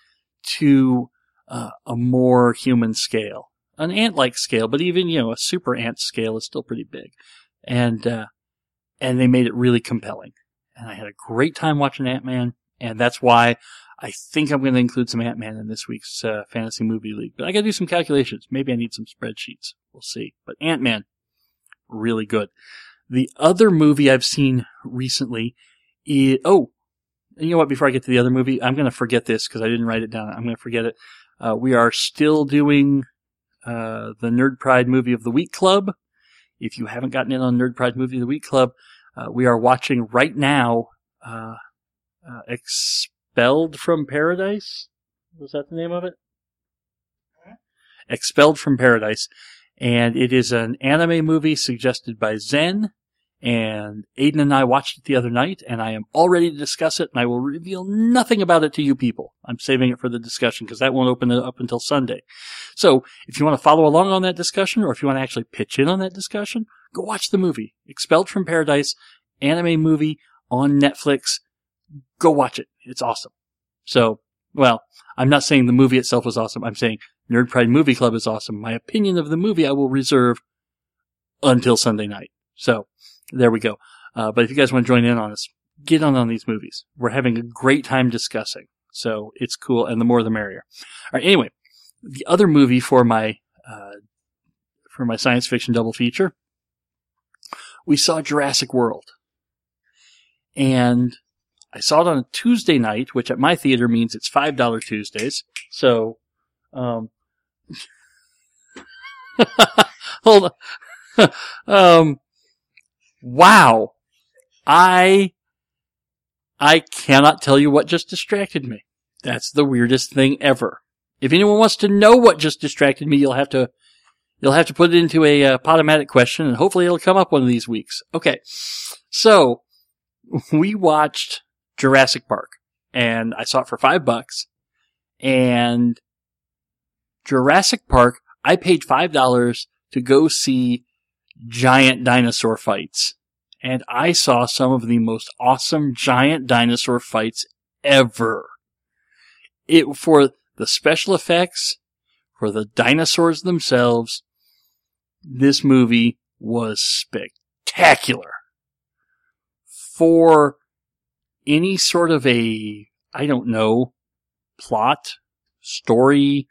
to uh, a more human scale. An ant-like scale, but even, you know, a super ant scale is still pretty big. And, uh, and they made it really compelling. And I had a great time watching Ant-Man, and that's why I think I'm going to include some Ant-Man in this week's, uh, Fantasy Movie League. But I gotta do some calculations. Maybe I need some spreadsheets. We'll see. But Ant-Man, really good. The other movie I've seen recently is, oh, and you know what, before I get to the other movie, I'm going to forget this because I didn't write it down. I'm going to forget it. Uh, we are still doing Uh, the Nerd Pride Movie of the Week Club. If you haven't gotten in on Nerd Pride Movie of the Week Club, uh, we are watching right now, uh, uh, Expelled from Paradise? Was that the name of it? Expelled from Paradise. And it is an anime movie suggested by Zen. And Aiden and I watched it the other night, and I am all ready to discuss it, and I will reveal nothing about it to you people. I'm saving it for the discussion, because that won't open up until Sunday. So, if you want to follow along on that discussion, or if you want to actually pitch in on that discussion, go watch the movie. Expelled from Paradise, anime movie on Netflix. Go watch it. It's awesome. So, well, I'm not saying the movie itself was awesome. I'm saying Nerd Pride Movie Club is awesome. My opinion of the movie I will reserve until Sunday night. So, there we go. Uh, but if you guys want to join in on us, get on on these movies. We're having a great time discussing. So it's cool, and the more the merrier. All right, anyway, the other movie for my uh, for my science fiction double feature, we saw Jurassic World. And I saw it on a Tuesday night, which at my theater means it's five dollars Tuesdays. So, um, hold on. um, wow. I, I cannot tell you what just distracted me. That's the weirdest thing ever. If anyone wants to know what just distracted me, you'll have to, you'll have to put it into a uh, Podomatic question, and hopefully it'll come up one of these weeks. Okay. So, we watched Jurassic Park, and I saw it for five bucks, and Jurassic Park, I paid five dollars to go see giant dinosaur fights. And I saw some of the most awesome giant dinosaur fights ever. It, for the special effects, for the dinosaurs themselves, this movie was spectacular. For any sort of a, I don't know, plot, story,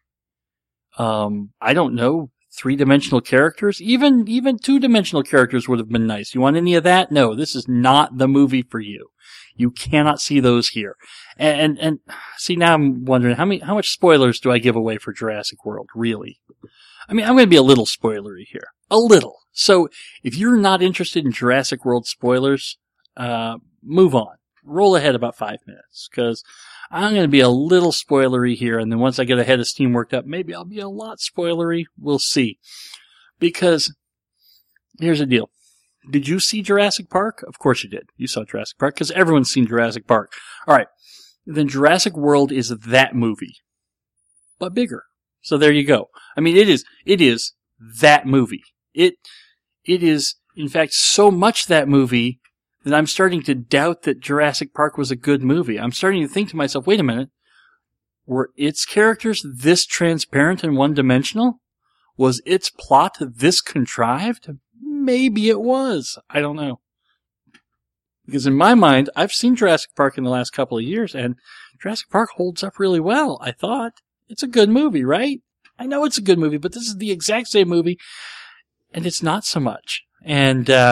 um, I don't know, three-dimensional characters, even, even two-dimensional characters would have been nice. You want any of that? No, this is not the movie for you. You cannot see those here. And, and, and see, now I'm wondering, how many, how much spoilers do I give away for Jurassic World, really? I mean, I'm going to be a little spoilery here. A little. So, if you're not interested in Jurassic World spoilers, uh, move on. Roll ahead about five minutes, because I'm going to be a little spoilery here, and then once I get a head of steam worked up, maybe I'll be a lot spoilery. We'll see. Because, here's the deal. Did you see Jurassic Park? Of course you did. You saw Jurassic Park, because everyone's seen Jurassic Park. Alright. Then Jurassic World is that movie. But bigger. So there you go. I mean, it is, it is that movie. It, it is, in fact, so much that movie that I'm starting to doubt that Jurassic Park was a good movie. I'm starting to think to myself, wait a minute, were its characters this transparent and one-dimensional? Was its plot this contrived? Maybe it was. I don't know. Because in my mind, I've seen Jurassic Park in the last couple of years, and Jurassic Park holds up really well, I thought. It's a good movie, right? I know it's a good movie, but this is the exact same movie, and it's not so much. And, uh,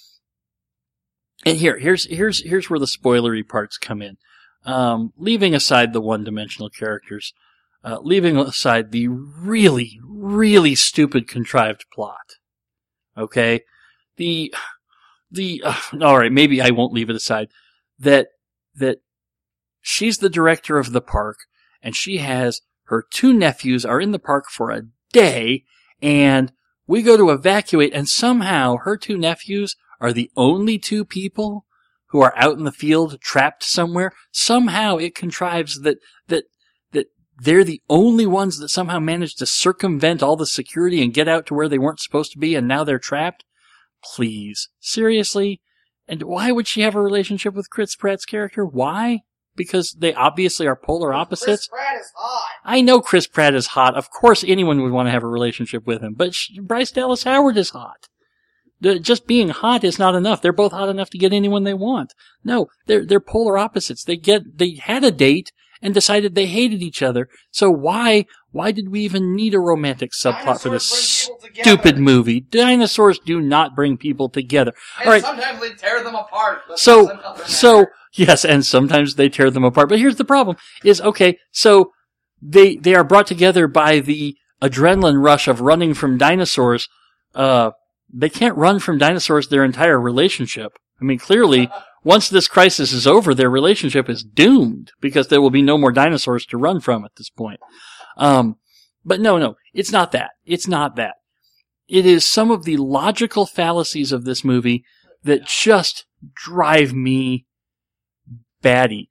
And here, here's, here's, here's where the spoilery parts come in. Um, leaving aside the one-dimensional characters, uh, leaving aside the really, really stupid contrived plot. Okay? The, the, uh, alright, maybe I won't leave it aside. That, that she's the director of the park, and she has, her two nephews are in the park for a day, and we go to evacuate, and somehow her two nephews are the only two people who are out in the field trapped somewhere. Somehow it contrives that, that, that they're the only ones that somehow managed to circumvent all the security and get out to where they weren't supposed to be, and now they're trapped? Please. Seriously? And why would she have a relationship with Chris Pratt's character? Why? Because they obviously are polar opposites? Chris Pratt is hot. I know Chris Pratt is hot. Of course anyone would want to have a relationship with him. But Bryce Dallas Howard is hot. Just being hot is not enough. They're both hot enough to get anyone they want. No, they're they're polar opposites. They get they had a date and decided they hated each other. So why why did we even need a romantic subplot Dinosaurs for this bring people stupid together. movie? Dinosaurs do not bring people together. And All right. sometimes they tear them apart. But So that's another so matter. yes, and sometimes they tear them apart. But here's the problem: is okay. So they they are brought together by the adrenaline rush of running from dinosaurs. Uh. They can't run from dinosaurs their entire relationship. I mean, clearly, once this crisis is over, their relationship is doomed because there will be no more dinosaurs to run from at this point. Um, but no, no, it's not that. It's not that. It is some of the logical fallacies of this movie that just drive me batty.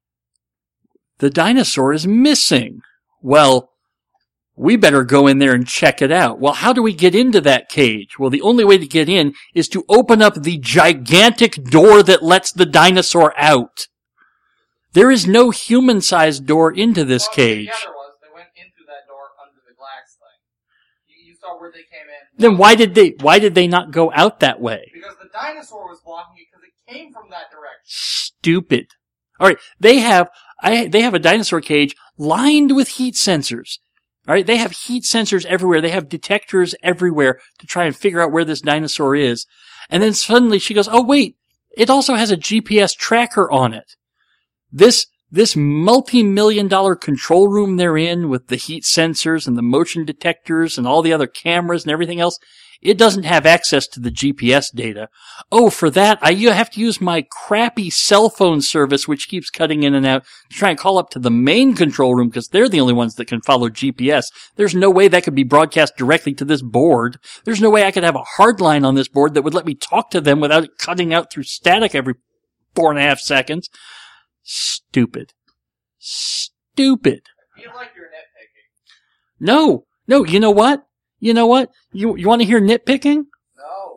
The dinosaur is missing. Well, we better go in there and check it out. Well, how do we get into that cage? Well, the only way to get in is to open up the gigantic door that lets the dinosaur out. There is no human-sized door into this Well, cage. The other was they went in through that door under the glass thing. You, you saw where they came in. Then why did they, why did they not go out that way? Because the dinosaur was blocking it because it came from that direction. Stupid. All right, they have I they have a dinosaur cage lined with heat sensors. All right, they have heat sensors everywhere. They have detectors everywhere to try and figure out where this dinosaur is. And then suddenly she goes, "Oh wait, it also has a G P S tracker on it." This This multi-million dollar control room they're in with the heat sensors and the motion detectors and all the other cameras and everything else, it doesn't have access to the G P S data. Oh, for that, I have to use my crappy cell phone service, which keeps cutting in and out, to try and call up to the main control room because they're the only ones that can follow G P S. There's no way that could be broadcast directly to this board. There's no way I could have a hard line on this board that would let me talk to them without it cutting out through static every four and a half seconds. Stupid. Stupid. I feel like you're nitpicking. No. No, you know what? You know what? You, you want to hear nitpicking? No.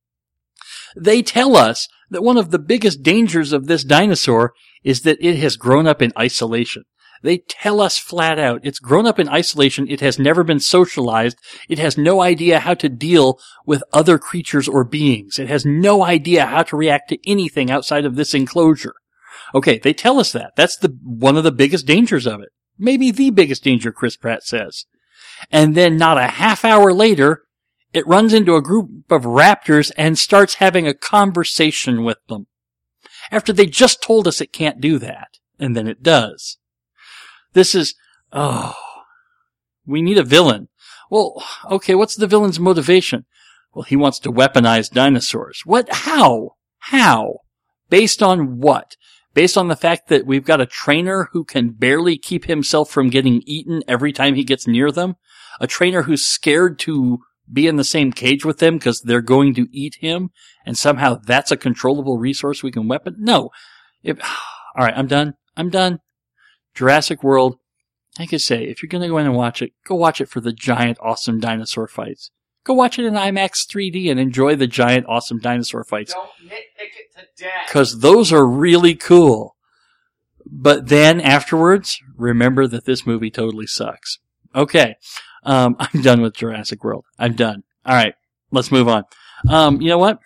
They tell us that one of the biggest dangers of this dinosaur is that it has grown up in isolation. They tell us flat out, it's grown up in isolation, it has never been socialized, it has no idea how to deal with other creatures or beings, it has no idea how to react to anything outside of this enclosure. Okay, they tell us that. That's the one of the biggest dangers of it. Maybe the biggest danger, Chris Pratt says. And then not a half hour later, it runs into a group of raptors and starts having a conversation with them. After they just told us it can't do that. And then it does. This is, oh, we need a villain. Well, okay, what's the villain's motivation? Well, he wants to weaponize dinosaurs. What? How? How? Based on what? Based on the fact that we've got a trainer who can barely keep himself from getting eaten every time he gets near them? A trainer who's scared to be in the same cage with them because they're going to eat him? And somehow that's a controllable resource we can weapon? No. If, all right, I'm done. I'm done. Jurassic World, like I say, if you're going to go in and watch it, go watch it for the giant, awesome dinosaur fights. Go watch it in IMAX three D and enjoy the giant, awesome dinosaur fights. Don't nitpick it to death. Because those are really cool. But then afterwards, remember that this movie totally sucks. Okay. Um, I'm done with Jurassic World. I'm done. All right. Let's move on. Um, you know what?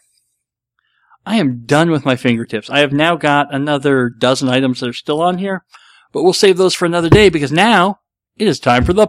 I am done with my fingertips. I have now got another dozen items that are still on here, but we'll save those for another day because now it is time for the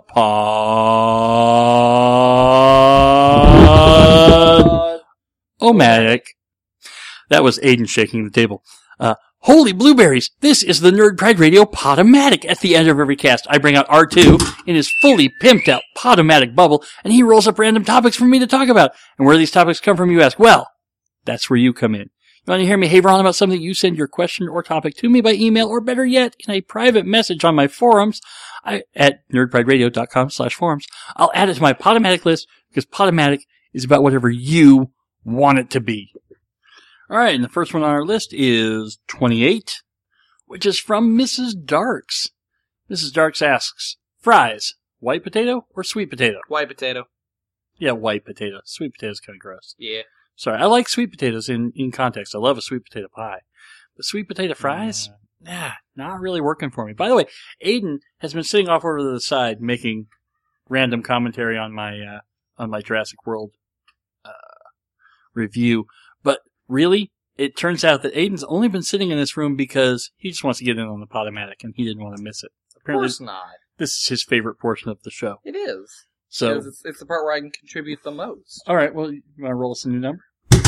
Pod-O-Matic. That was Aiden shaking the table. Uh, holy blueberries! This is the Nerd Pride Radio Pod-O-Matic. At the end of every cast, I bring out R two in his fully pimped out Pod-O-Matic bubble, and he rolls up random topics for me to talk about. And where these topics come from, you ask? Well, that's where you come in. You want to hear me haver on about something? You send your question or topic to me by email, or better yet, in a private message on my forums I, at nerdprideradio.com slash forums. I'll add it to my Podomatic list because Podomatic is about whatever you want it to be. All right, and the first one on our list is twenty-eight, which is from Missus Darks. Missus Darks asks, fries, white potato or sweet potato? White potato. Yeah, white potato. Sweet potato is kind of gross. Yeah. Sorry, I like sweet potatoes in, in context. I love a sweet potato pie. But sweet potato fries? Mm. Nah, not really working for me. By the way, Aiden has been sitting off over to the side making random commentary on my uh, on my Jurassic World uh, review. But really, it turns out that Aiden's only been sitting in this room because he just wants to get in on the Podomatic and he didn't want to miss it. Apparently, of course not. This is his favorite portion of the show. It is. So because it's, it's the part where I can contribute the most. All right, well, you want to roll us a new number?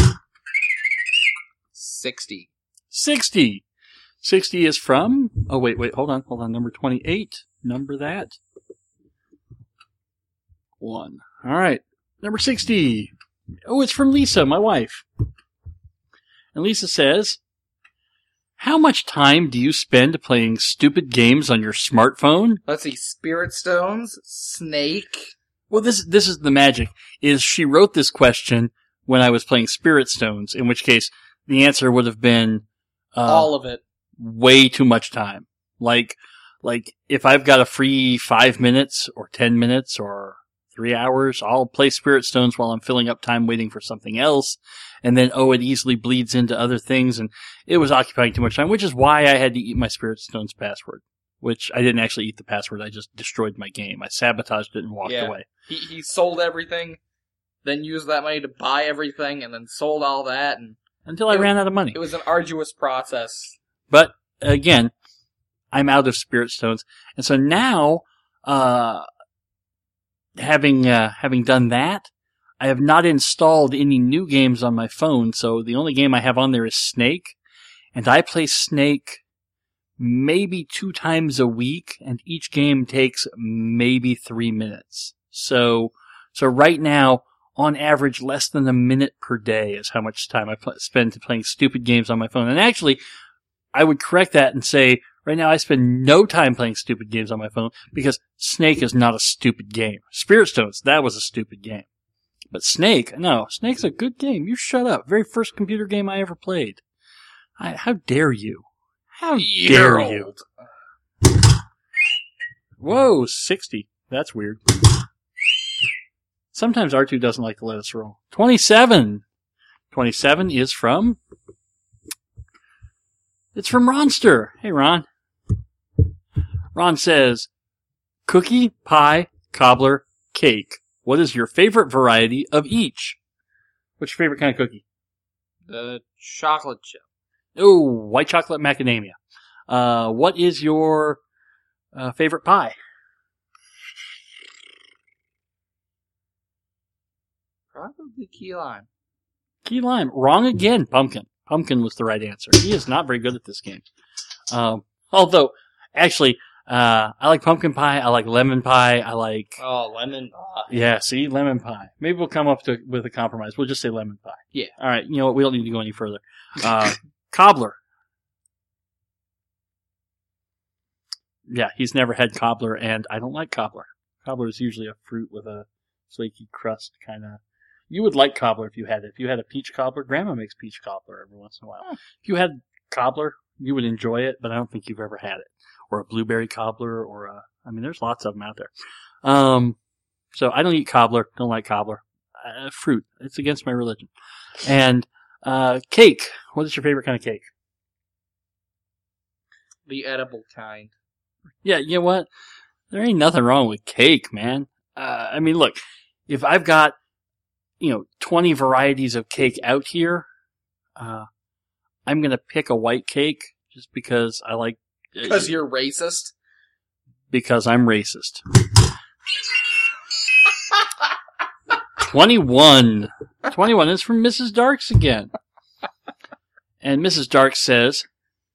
sixty. sixty. sixty is from... Oh, wait, wait, hold on, hold on. Number twenty-eight. Number that. One. All right. Number sixty. Oh, it's from Lisa, my wife. And Lisa says, how much time do you spend playing stupid games on your smartphone? Let's see, Spirit Stones, Snake... Well, this this is the magic, is she wrote this question when I was playing Spirit Stones, in which case the answer would have been... Uh, all of it. Way too much time. Like, like if I've got a free five minutes, or ten minutes, or three hours, I'll play Spirit Stones while I'm filling up time waiting for something else, and then, oh, it easily bleeds into other things, and it was occupying too much time, which is why I had to eat my Spirit Stones password. Which I didn't actually eat the password, I just destroyed my game. I sabotaged it and walked yeah. away. He he sold everything then used that money to buy everything, and then sold all that, and Until I it, ran out of money. It was an arduous process. But, again, I'm out of Spirit Stones. And so now, uh, having, uh, having done that, I have not installed any new games on my phone, so the only game I have on there is Snake. And I play Snake maybe two times a week, and each game takes maybe three minutes. So, so right now, on average, less than a minute per day is how much time I pl- spend playing stupid games on my phone. And actually, I would correct that and say, right now I spend no time playing stupid games on my phone, because Snake is not a stupid game. Spirit Stones, that was a stupid game. But Snake, no, Snake's a good game. You shut up. Very first computer game I ever played. I, how dare you? How dare you? Whoa, sixty. That's weird. Sometimes R two doesn't like to let us roll. twenty-seven. twenty-seven is from... It's from Ronster. Hey, Ron. Ron says, cookie, pie, cobbler, cake. What is your favorite variety of each? What's your favorite kind of cookie? The chocolate chip. Oh, white chocolate macadamia. Uh, what is your uh, favorite pie? Probably key lime. Key lime. Wrong again. Pumpkin. Pumpkin was the right answer. He is not very good at this game. Um, although, actually, uh, I like pumpkin pie. I like lemon pie. I like... Oh, lemon pie. Yeah, see? Lemon pie. Maybe we'll come up to, with a compromise. We'll just say lemon pie. Yeah. All right. You know what? We don't need to go any further. Uh, cobbler. Yeah, he's never had cobbler, and I don't like cobbler. Cobbler is usually a fruit with a flaky crust, kind of. You would like cobbler if you had it. If you had a peach cobbler, Grandma makes peach cobbler every once in a while. Hmm. If you had cobbler, you would enjoy it, but I don't think you've ever had it. Or a blueberry cobbler, or a, I mean, there's lots of them out there. Um, so I don't eat cobbler, don't like cobbler. Uh, fruit. It's against my religion. And, uh, cake. What is your favorite kind of cake? The edible kind. Yeah, you know what? There ain't nothing wrong with cake, man. Uh, I mean, look, if I've got, you know, twenty varieties of cake out here, uh, I'm gonna pick a white cake just because I like... Because uh, you're racist? Because I'm racist. twenty-one. twenty-one is from Missus Darks again. And Missus Darks says,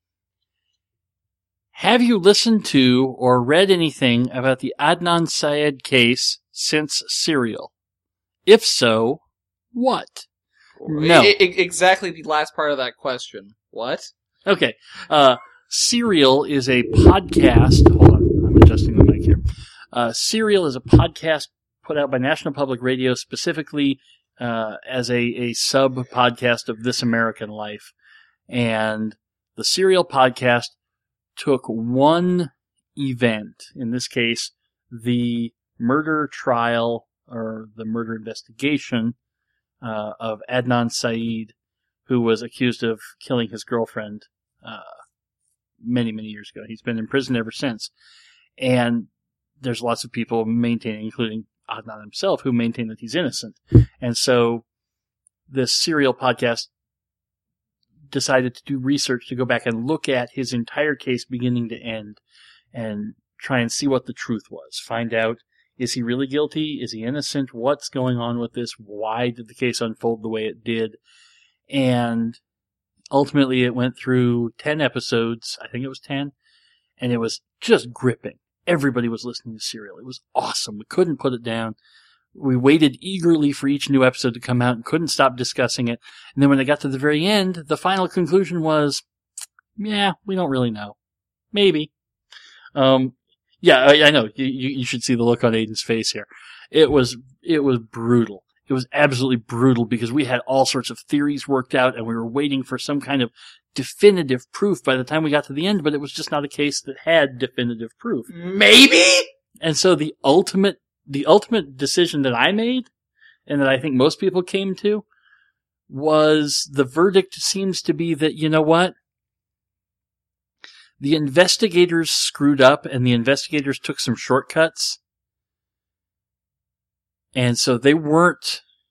have you listened to or read anything about the Adnan Syed case since Serial? If so, what? No. I- I- exactly the last part of that question. What? Okay. Uh, Serial is a podcast. Hold on. I'm adjusting the mic here. Uh, Serial is a podcast put out by National Public Radio specifically uh, as a, a sub-podcast of This American Life. And the Serial podcast took one event, in this case, the murder trial or the murder investigation uh, of Adnan Syed, who was accused of killing his girlfriend uh, many, many years ago. He's been in prison ever since. And there's lots of people maintaining, including Adnan himself, who maintain that he's innocent. And so this Serial podcast decided to do research to go back and look at his entire case beginning to end and try and see what the truth was. Find out, is he really guilty? Is he innocent? What's going on with this? Why did the case unfold the way it did? And ultimately it went through ten episodes. I think it was ten. And it was just gripping. Everybody was listening to Serial. It was awesome. We couldn't put it down. We waited eagerly for each new episode to come out and couldn't stop discussing it. And then when it got to the very end, the final conclusion was, yeah, we don't really know. Maybe. Um, yeah, I, I know. You, you should see the look on Aiden's face here. It was, it was brutal. It was absolutely brutal because we had all sorts of theories worked out and we were waiting for some kind of definitive proof by the time we got to the end, but it was just not a case that had definitive proof. Maybe? And so the ultimate The ultimate decision that I made, and that I think most people came to, was the verdict seems to be that, you know what? The investigators screwed up, and the investigators took some shortcuts. And so they weren't,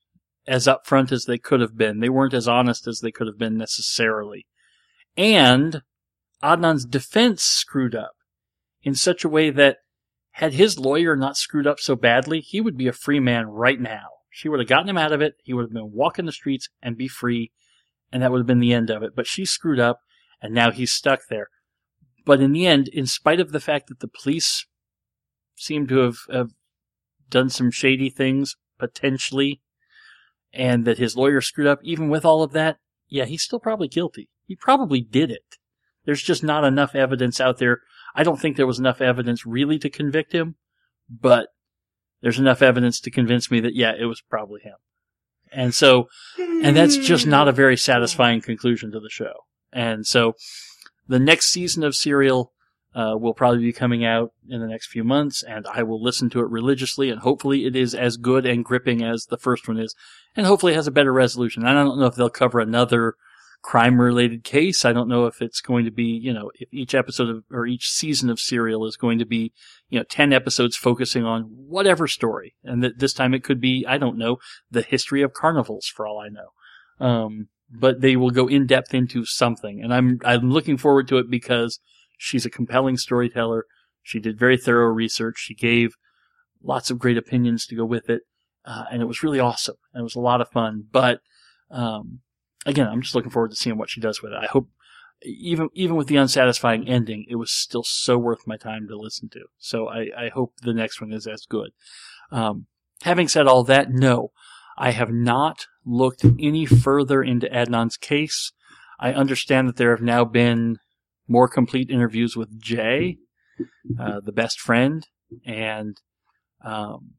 as upfront as they could have been. They weren't as honest as they could have been necessarily. And Adnan's defense screwed up in such a way that had his lawyer not screwed up so badly, he would be a free man right now. She would have gotten him out of it. He would have been walking the streets and be free, and that would have been the end of it. But she screwed up, and now he's stuck there. But in the end, in spite of the fact that the police seem to have, have done some shady things, potentially, and that his lawyer screwed up, even with all of that, yeah, he's still probably guilty. He probably did it. There's just not enough evidence out there. I don't think there was enough evidence really to convict him, but there's enough evidence to convince me that, yeah, it was probably him. And so, and that's just not a very satisfying conclusion to the show. And so, the next season of Serial uh, will probably be coming out in the next few months, and I will listen to it religiously, and hopefully it is as good and gripping as the first one is, and hopefully it has a better resolution. I don't know if they'll cover another crime-related case. I don't know if it's going to be, you know, if each episode of, or each season of Serial is going to be, you know, ten episodes focusing on whatever story. And that this time it could be, I don't know, the history of carnivals for all I know. Um, but they will go in depth into something. And I'm, I'm looking forward to it because she's a compelling storyteller. She did very thorough research. She gave lots of great opinions to go with it. Uh, and it was really awesome. And it was a lot of fun. But, um, again, I'm just looking forward to seeing what she does with it. I hope, even even with the unsatisfying ending, it was still so worth my time to listen to. So I, I hope the next one is as good. Um, having said all that, no, I have not looked any further into Adnan's case. I understand that there have now been more complete interviews with Jay, uh, the best friend, and um,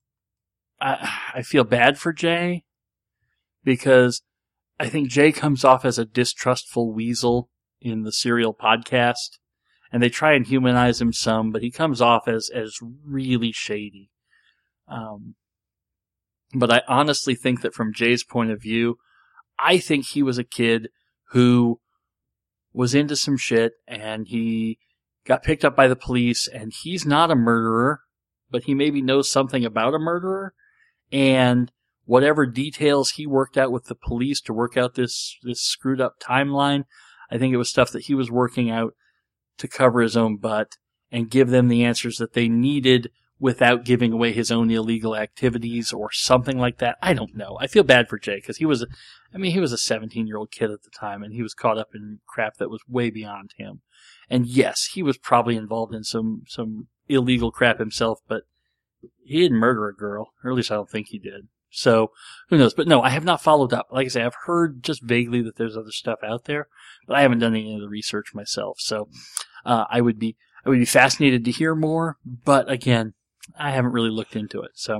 I, I feel bad for Jay because I think Jay comes off as a distrustful weasel in the Serial podcast, and they try and humanize him some, but he comes off as, as really shady. Um, but I honestly think that from Jay's point of view, I think he was a kid who was into some shit, and he got picked up by the police, and he's not a murderer, but he maybe knows something about a murderer, and whatever details he worked out with the police to work out this, this screwed up timeline, I think it was stuff that he was working out to cover his own butt and give them the answers that they needed without giving away his own illegal activities or something like that. I don't know. I feel bad for Jay because he was, I mean, he was a seventeen-year-old kid at the time and he was caught up in crap that was way beyond him. And yes, he was probably involved in some, some illegal crap himself, but he didn't murder a girl, or at least I don't think he did. So, who knows? But no, I have not followed up. Like I say, I've heard just vaguely that there's other stuff out there, but I haven't done any of the research myself. So, uh, I would be, I would be fascinated to hear more, but again, I haven't really looked into it. So,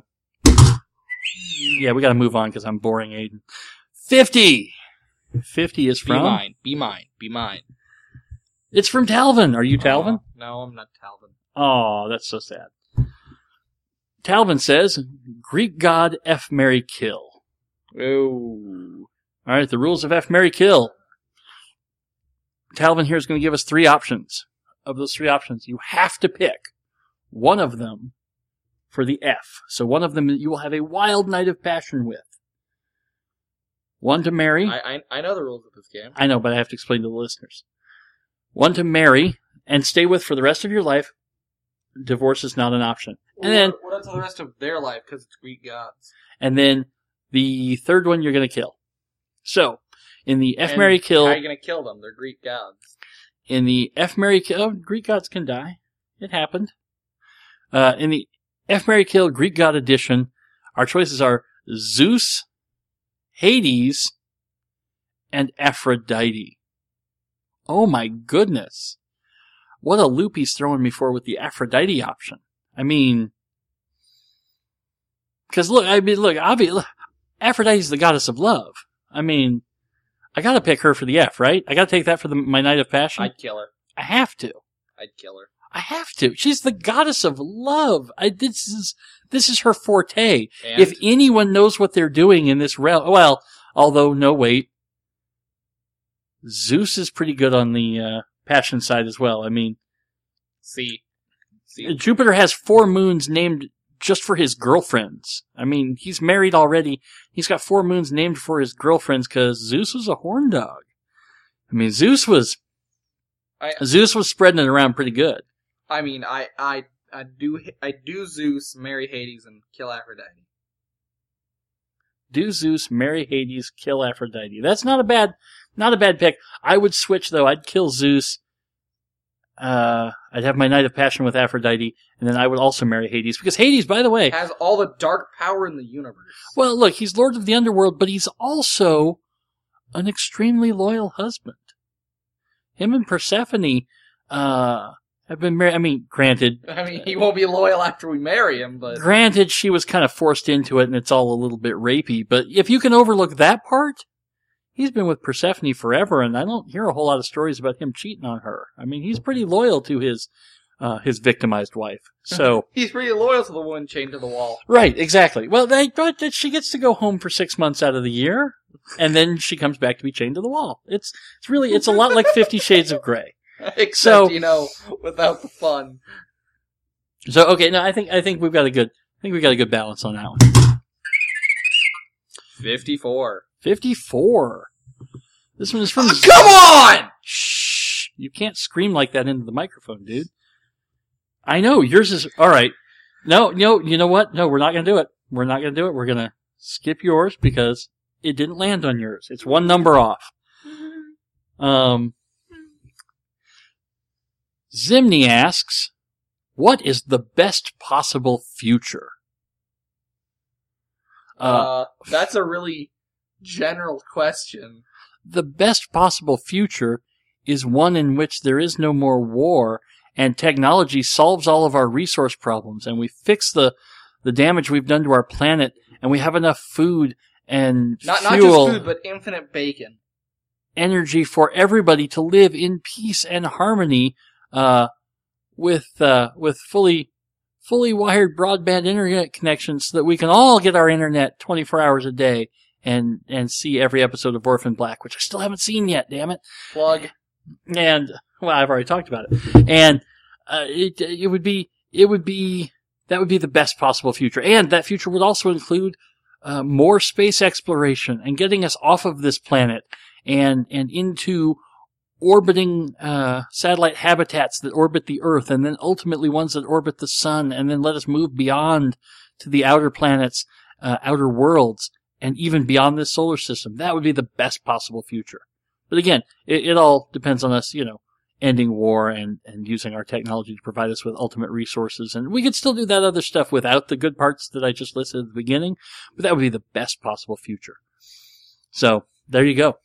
yeah, we gotta move on because I'm boring Aiden. fifty! fifty is from? Be mine, be mine, be mine. It's from Talvin. Are you Talvin? Oh, no, I'm not Talvin. Oh, that's so sad. Talvin says, Greek god F, marry, kill. Oh. Alright, the rules of F, marry, kill. Talvin here is going to give us three options. Of those three options, you have to pick one of them for the F. So one of them you will have a wild night of passion with. One to marry. I, I, I know the rules of this game. I know, but I have to explain to the listeners. One to marry and stay with for the rest of your life. Divorce is not an option. And then, what until the rest of their life because it's Greek gods. And then the third one you're going to kill. So, in the F, and marry, kill. How are you going to kill them? They're Greek gods. In the F, marry, kill. Oh, Greek gods can die. It happened. Uh, in the F, marry, kill Greek god edition, our choices are Zeus, Hades, and Aphrodite. Oh my goodness. What a loop he's throwing me for with the Aphrodite option. I mean, because look, I mean, look, obviously, Aphrodite's the goddess of love. I mean, I gotta pick her for the F, right? I gotta take that for the, my night of passion. I'd kill her. I have to. I'd kill her. I have to. She's the goddess of love. I, this is, this is her forte. And? If anyone knows what they're doing in this realm, well, although, no, wait. Zeus is pretty good on the, uh, passion side as well. I mean, see, see, Jupiter has four moons named just for his girlfriends. I mean, he's married already. He's got four moons named for his girlfriends because Zeus was a horn dog. I mean, Zeus was I, Zeus was spreading it around pretty good. I mean, I, I, I do, I do Zeus, marry Hades, and kill Aphrodite. Do Zeus, marry Hades, kill Aphrodite. That's not a bad, not a bad pick. I would switch though. I'd kill Zeus. Uh, I'd have my night of passion with Aphrodite, and then I would also marry Hades because Hades, by the way, has all the dark power in the universe. Well, look, he's Lord of the Underworld, but he's also an extremely loyal husband. Him and Persephone, uh, have been married. I mean, granted. I mean, he won't be loyal after we marry him, but. Granted, she was kind of forced into it and it's all a little bit rapey, but if you can overlook that part, he's been with Persephone forever and I don't hear a whole lot of stories about him cheating on her. I mean, he's pretty loyal to his, uh, his victimized wife. So. He's pretty loyal to the woman chained to the wall. Right, exactly. Well, they thought that she gets to go home for six months out of the year and then she comes back to be chained to the wall. It's, it's really, it's a lot like Fifty Shades of Grey. Except, so, you know, without the fun. So, okay, no, I think, I think we've got a good, I think we got a good balance on that one. fifty-four. fifty-four. This one is from... Oh, come on! Shh. You can't scream like that into the microphone, dude. I know, yours is... Alright. No, no, you know what? No, we're not gonna do it. We're not gonna do it. We're gonna skip yours because it didn't land on yours. It's one number off. Um... Zimni asks, what is the best possible future? Uh, uh, that's a really general question. The best possible future is one in which there is no more war and technology solves all of our resource problems and we fix the, the damage we've done to our planet and we have enough food and not, fuel. Not just food, but infinite bacon. Energy for everybody to live in peace and harmony Uh, with, uh, with fully, fully wired broadband internet connections so that we can all get our internet twenty-four hours a day and, and see every episode of Orphan Black, which I still haven't seen yet, damn it. Plug. And, well, I've already talked about it. And, uh, it, it would be, it would be, that would be the best possible future. And that future would also include, uh, more space exploration and getting us off of this planet and, and into orbiting uh satellite habitats that orbit the Earth and then ultimately ones that orbit the Sun and then let us move beyond to the outer planets, uh, outer worlds, and even beyond this solar system. That would be the best possible future. But again, it, it all depends on us, you know, ending war and, and using our technology to provide us with ultimate resources. And we could still do that other stuff without the good parts that I just listed at the beginning, but that would be the best possible future. So, there you go.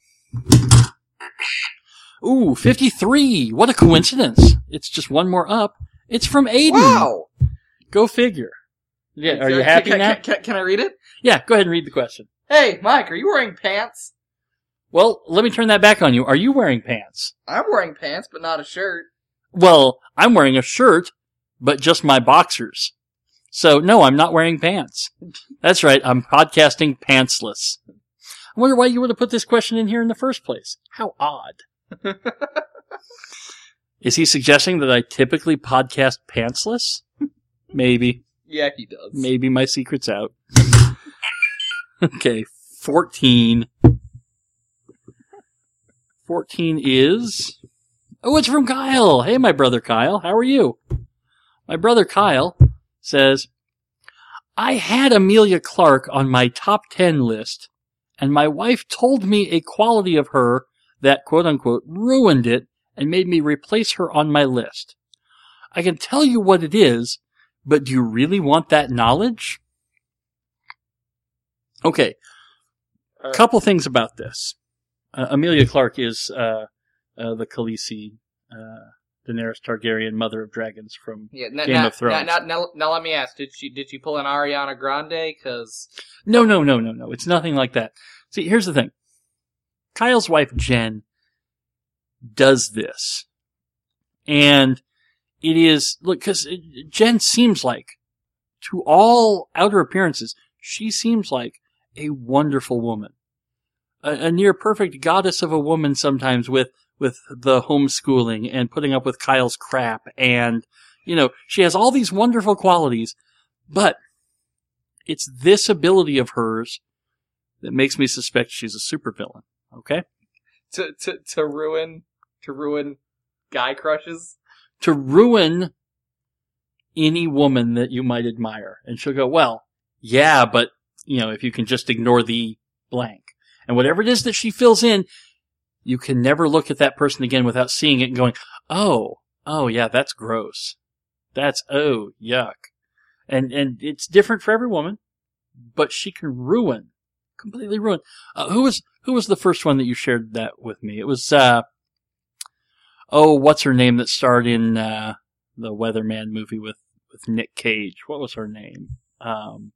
Ooh, fifty-three. What a coincidence. It's just one more up. It's from Aiden. Wow. Go figure. Yeah, are you happy can, now? Can, can, can I read it? Yeah, go ahead and read the question. Hey, Mike, are you wearing pants? Well, let me turn that back on you. Are you wearing pants? I'm wearing pants, but not a shirt. Well, I'm wearing a shirt, but just my boxers. So, no, I'm not wearing pants. That's right, I'm podcasting pantsless. I wonder why you would have put this question in here in the first place. How odd. Is he suggesting that I typically podcast pantsless? Maybe. Yeah, he does. Maybe my secret's out. Okay, fourteen. fourteen is... Oh, it's from Kyle. Hey, my brother Kyle. How are you? My brother Kyle says, I had Amelia Clark on my top ten list, and my wife told me a quality of her that, quote-unquote, ruined it and made me replace her on my list. I can tell you what it is, but do you really want that knowledge? Okay, a uh, couple things about this. Uh, Amelia Clark is uh, uh, the Khaleesi, uh, Daenerys Targaryen, Mother of Dragons from yeah, n- Game n- of Thrones. Now, now, now let me ask, did she did she pull an Ariana Grande? Cause... No, no, no, no, no. It's nothing like that. See, here's the thing. Kyle's wife, Jen, does this. And it is, look, because Jen seems like, to all outer appearances, she seems like a wonderful woman. A, a near perfect goddess of a woman sometimes with, with the homeschooling and putting up with Kyle's crap. And, you know, she has all these wonderful qualities, But it's this ability of hers that makes me suspect she's a supervillain. Okay? To to to ruin to ruin guy crushes? To ruin any woman that you might admire. And she'll go, well, yeah, but, you know, if you can just ignore the blank. And whatever it is that she fills in, you can never look at that person again without seeing it and going, oh, oh yeah, that's gross. That's, oh, yuck. And, and it's different for every woman, but she can ruin, completely ruin. Uh, who was, who was the first one that you shared that with me? It was, uh, oh, what's her name that starred in, uh, the Weatherman movie with, with Nick Cage? What was her name? Um,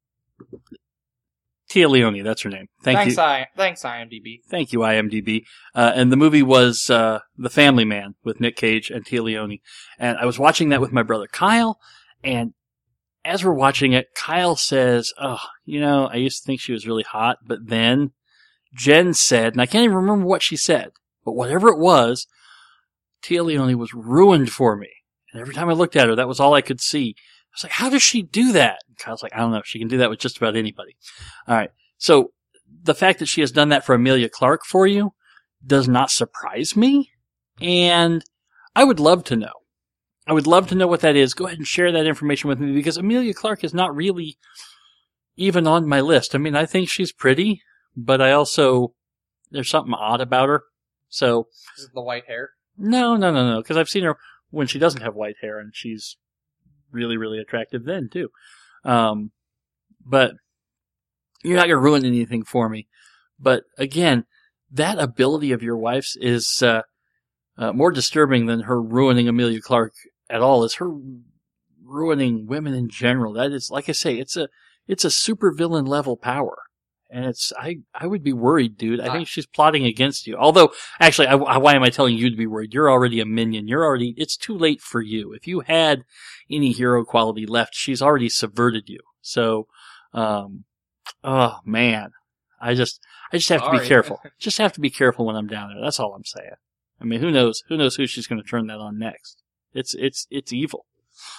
Tia Leone, that's her name. Thank thanks, you. I, thanks, IMDb. Thank you, IMDb. Uh, and the movie was uh, The Family Man with Nick Cage and Tia Leone. And I was watching that with my brother Kyle, and as we're watching it, Kyle says, oh, you know, I used to think she was really hot, but then Jen said, and I can't even remember what she said, but whatever it was, Tia Leone was ruined for me. And every time I looked at her, that was all I could see. I was like, how does she do that? And Kyle's like, I don't know. She can do that with just about anybody. All right. So the fact that she has done that for Emilia Clarke for you does not surprise me. And I would love to know. I would love to know what that is. Go ahead and share that information with me, because Emilia Clarke is not really even on my list. I mean, I think she's pretty, but I also, there's something odd about her. So. Is it the white hair? No, no, no, no. Because I've seen her when she doesn't have white hair, and she's really, really attractive then, too. Um, but you're not going to ruin anything for me. But again, that ability of your wife's is uh, uh, more disturbing than her ruining Emilia Clarke at all. Is her ruining women in general. That is, like I say, it's a it's a supervillain level power. And it's, I, I would be worried, dude. I think she's plotting against you. Although, actually, I, I, why am I telling you to be worried? You're already a minion. You're already, it's too late for you. If you had any hero quality left, she's already subverted you. So, um, oh man. I just, I just have Sorry. to be careful. Just have to be careful when I'm down there. That's all I'm saying. I mean, who knows, who knows who she's going to turn that on next. It's, it's, it's evil.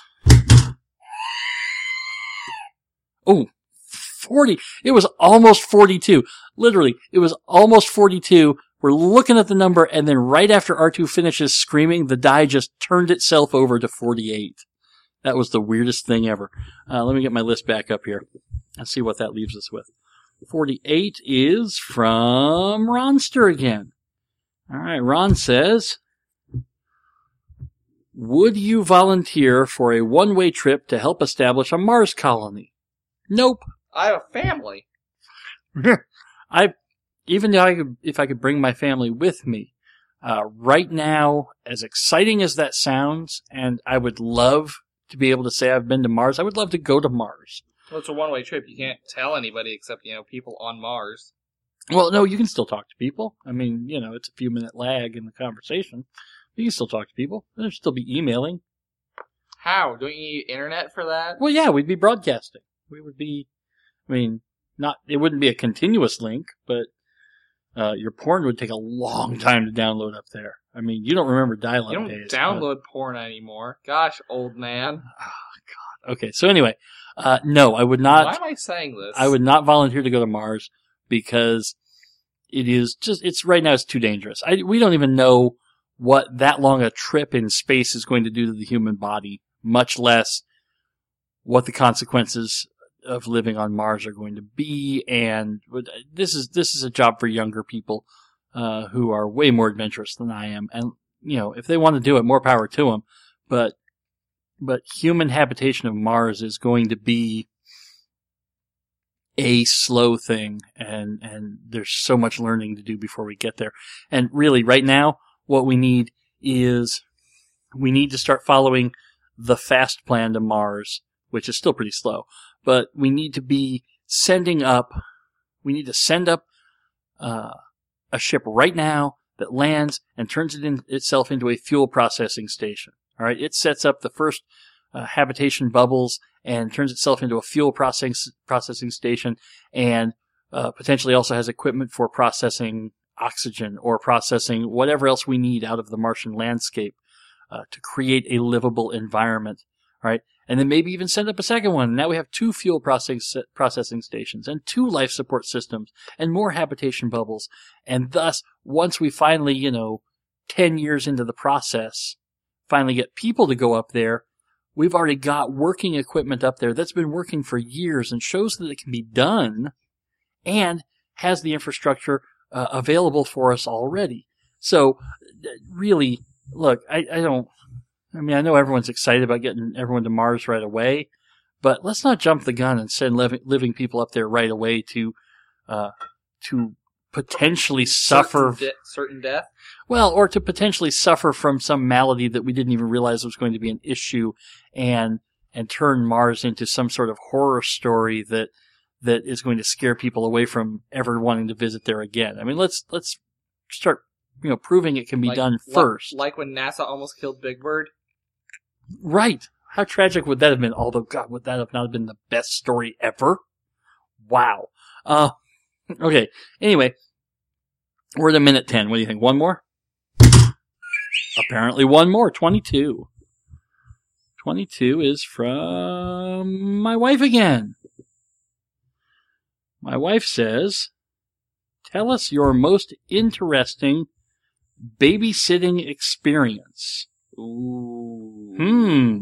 Oh. forty. It was almost forty-two. Literally, it was almost forty-two. We're looking at the number, and then right after R two finishes screaming, the die just turned itself over to forty-eight. That was the weirdest thing ever. Uh, let me get my list back up here and see what that leaves us with. forty-eight is from Ronster again. All right, Ron says, would you volunteer for a one-way trip to help establish a Mars colony? Nope. I have a family. I, even though I could, if I could bring my family with me, uh, right now, as exciting as that sounds, and I would love to be able to say I've been to Mars, I would love to go to Mars. Well, it's a one-way trip. You can't tell anybody except, you know, people on Mars. Well, no, you can still talk to people. I mean, you know, it's a few minute lag in the conversation. You can still talk to people. There'll still be emailing. How? Don't you need internet for that? Well, yeah, we'd be broadcasting. We would be, I mean, not, it wouldn't be a continuous link, but uh, your porn would take a long time to download up there. I mean, you don't remember dial-up You don't days. download but... porn anymore. Gosh, old man. Oh, God. Okay, so anyway, uh, no, I would not. Why am I saying this? I would not volunteer to go to Mars because it is just, it's right now it's too dangerous. I, we don't even know what that long a trip in space is going to do to the human body, much less what the consequences of living on Mars are going to be. And this is, this is a job for younger people, uh, who are way more adventurous than I am. And, you know, if they want to do it, more power to them. But, but human habitation of Mars is going to be a slow thing. And, and there's so much learning to do before we get there. And really right now, what we need is we need to start following the fast plan to Mars, which is still pretty slow. But we need to be sending up, we need to send up uh, a ship right now that lands and turns it in, itself into a fuel processing station. All right, it sets up the first uh, habitation bubbles and turns itself into a fuel processing processing station, and uh, potentially also has equipment for processing oxygen or processing whatever else we need out of the Martian landscape uh, to create a livable environment. Right, And then maybe even send up a second one. Now we have two fuel process, processing stations and two life support systems and more habitation bubbles. And thus, once we finally, you know, ten years into the process, finally get people to go up there, we've already got working equipment up there that's been working for years and shows that it can be done and has the infrastructure uh, available for us already. So, really, look, I, I don't... I mean, I know everyone's excited about getting everyone to Mars right away, but let's not jump the gun and send living, living people up there right away to uh, to potentially suffer... Certain, de- certain death? Well, or to potentially suffer from some malady that we didn't even realize was going to be an issue and and turn Mars into some sort of horror story that that is going to scare people away from ever wanting to visit there again. I mean, let's let's start, you know, proving it can be like, done first. Like, like when NASA almost killed Big Bird? Right. How tragic would that have been? Although, God, would that have not been the best story ever? Wow. Uh, okay. Anyway, we're at a minute ten. What do you think? One more? Apparently one more. twenty-two. twenty-two is from my wife again. My wife says, tell us your most interesting babysitting experience. Ooh. Hmm.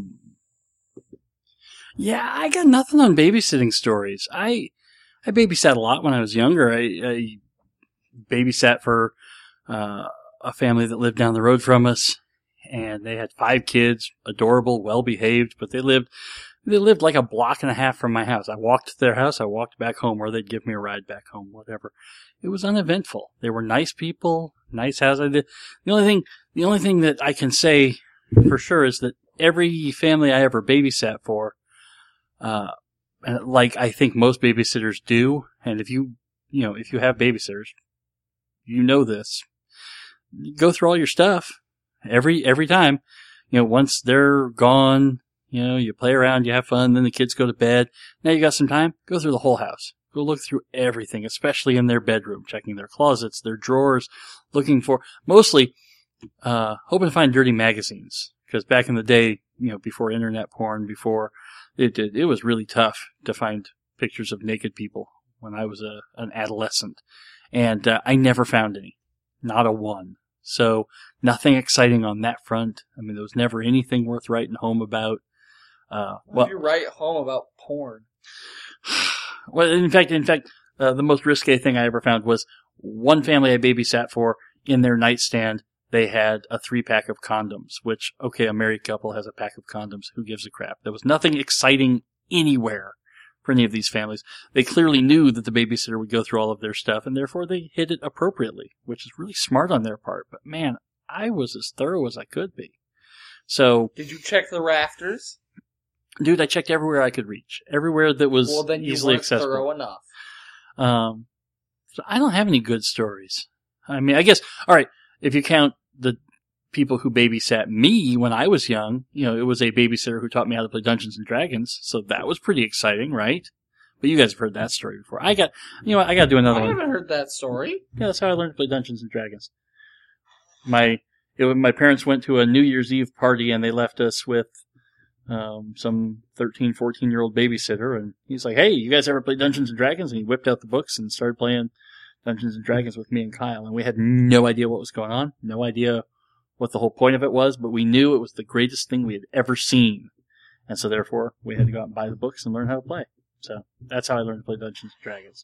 Yeah, I got nothing on babysitting stories. I I babysat a lot when I was younger. I, I babysat for uh, a family that lived down the road from us, and they had five kids, adorable, well behaved, but they lived they lived like a block and a half from my house. I walked to their house, I walked back home, or they'd give me a ride back home, whatever. It was uneventful. They were nice people, nice house. I did. The only thing, the only thing that I can say for sure is that every family I ever babysat for, uh, like I think most babysitters do, and if you, you know, if you have babysitters, you know this. You go through all your stuff every every time. You know, once they're gone, you know, you play around, you have fun, then the kids go to bed. Now you got some time, go through the whole house. Go look through everything, especially in their bedroom, checking their closets, their drawers, looking for, mostly, uh, hoping to find dirty magazines. Because back in the day, you know, before internet porn, before it did, it was really tough to find pictures of naked people when I was a, an adolescent. And, uh, I never found any. Not a one. So, nothing exciting on that front. I mean, there was never anything worth writing home about. Uh, What well, if you write home about porn? Well, in fact, in fact, uh, the most risque thing I ever found was one family I babysat for. In their nightstand, they had a three-pack of condoms. Which, okay, a married couple has a pack of condoms. Who gives a crap? There was nothing exciting anywhere for any of these families. They clearly knew that the babysitter would go through all of their stuff, and therefore they hid it appropriately, which is really smart on their part. But man, I was as thorough as I could be. So, did you check the rafters? Dude, I checked everywhere I could reach. Everywhere that was well, then you easily weren't accessible. Thorough enough. Um, so I don't have any good stories. I mean, I guess, alright, if you count the people who babysat me when I was young, you know, it was a babysitter who taught me how to play Dungeons and Dragons, so that was pretty exciting, right? But you guys have heard that story before. I got, you know what, I gotta do another I one. haven't heard that story. Yeah, that's how I learned to play Dungeons and Dragons. My, it, my parents went to a New Year's Eve party and they left us with Um, some thirteen, fourteen year old babysitter, and he's like, hey, you guys ever play Dungeons and Dragons? And he whipped out the books and started playing Dungeons and Dragons with me and Kyle, and we had no idea what was going on, no idea what the whole point of it was, but we knew it was the greatest thing we had ever seen, and so therefore we had to go out and buy the books and learn how to play. So that's how I learned to play Dungeons and Dragons.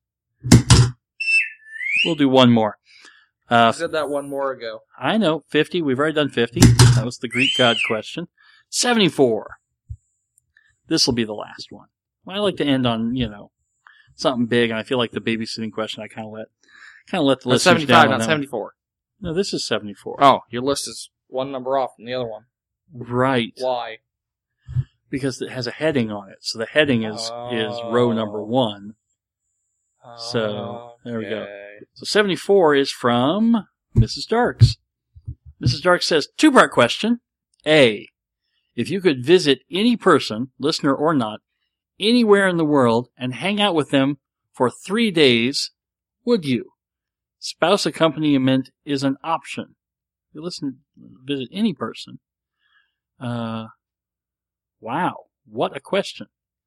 We'll do one more. Uh, you said that one more ago. I know, fifty, we've already done fifty. That was the Greek god question. seventy-four. This will be the last one. Well, I like to end on, you know, something big, and I feel like the babysitting question I kind of let, kind of let the That's listeners seventy-five, down on not that seventy-four. one. No, this is seventy-four. Oh, your list is one number off from the other one. Right. Why? Because it has a heading on it. So the heading is, oh. is row number one. Oh, So, there we go. okay. So seventy-four is from Missus Darks. Missus Darks says, two-part question. A, if you could visit any person, listener or not, anywhere in the world and hang out with them for three days, would you? Spouse accompaniment is an option. You listen, visit any person. Uh, wow. What a question.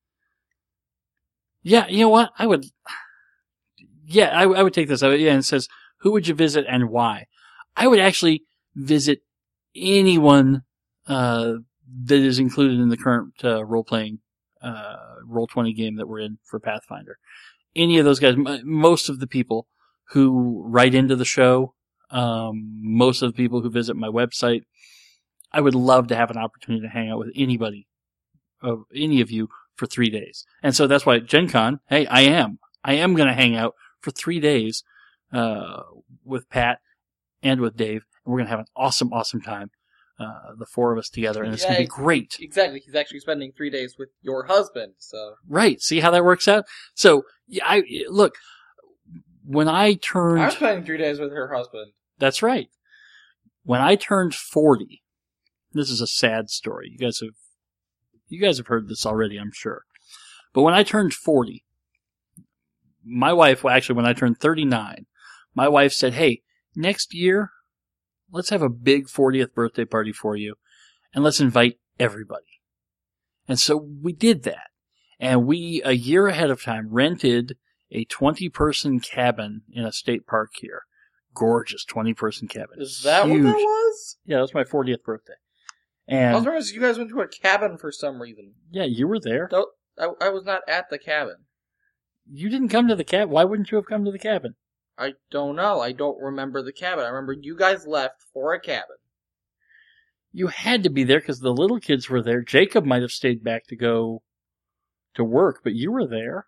Yeah, you know what? I would, yeah, I, I would take this. I would, yeah, and it says, who would you visit and why? I would actually visit anyone, uh, that is included in the current, uh, role-playing, uh, Roll twenty game that we're in for Pathfinder. Any of those guys, m- most of the people who write into the show, um, most of the people who visit my website, I would love to have an opportunity to hang out with anybody, of any of you, for three days. And so that's why at Gen Con, hey, I am. I am going to hang out for three days, uh, with Pat and with Dave. And we're going to have an awesome, awesome time. Uh, the four of us together, and it's Yeah, going to be great. Exactly. He's actually spending three days with your husband, so. Right. See how that works out? So, yeah, I, look, when I turned... I'm spending three days with her husband. That's right. When I turned forty, this is a sad story. You guys have, you guys have heard this already, I'm sure. But when I turned forty, my wife, well, actually, when I turned thirty-nine, my wife said, hey, next year, let's have a big fortieth birthday party for you, and let's invite everybody. And so we did that. And we, a year ahead of time, rented a twenty-person cabin in a state park here. Gorgeous twenty-person cabin. Is that Huge. what that was? Yeah, that was my fortieth birthday. And I was wondering if you guys went to a cabin for some reason. Yeah, you were there. Don't, I, I was not at the cabin. You didn't come to the cabin. Why wouldn't you have come to the cabin? I don't know. I don't remember the cabin. I remember you guys left for a cabin. You had to be there because the little kids were there. Jacob might have stayed back to go to work, but you were there.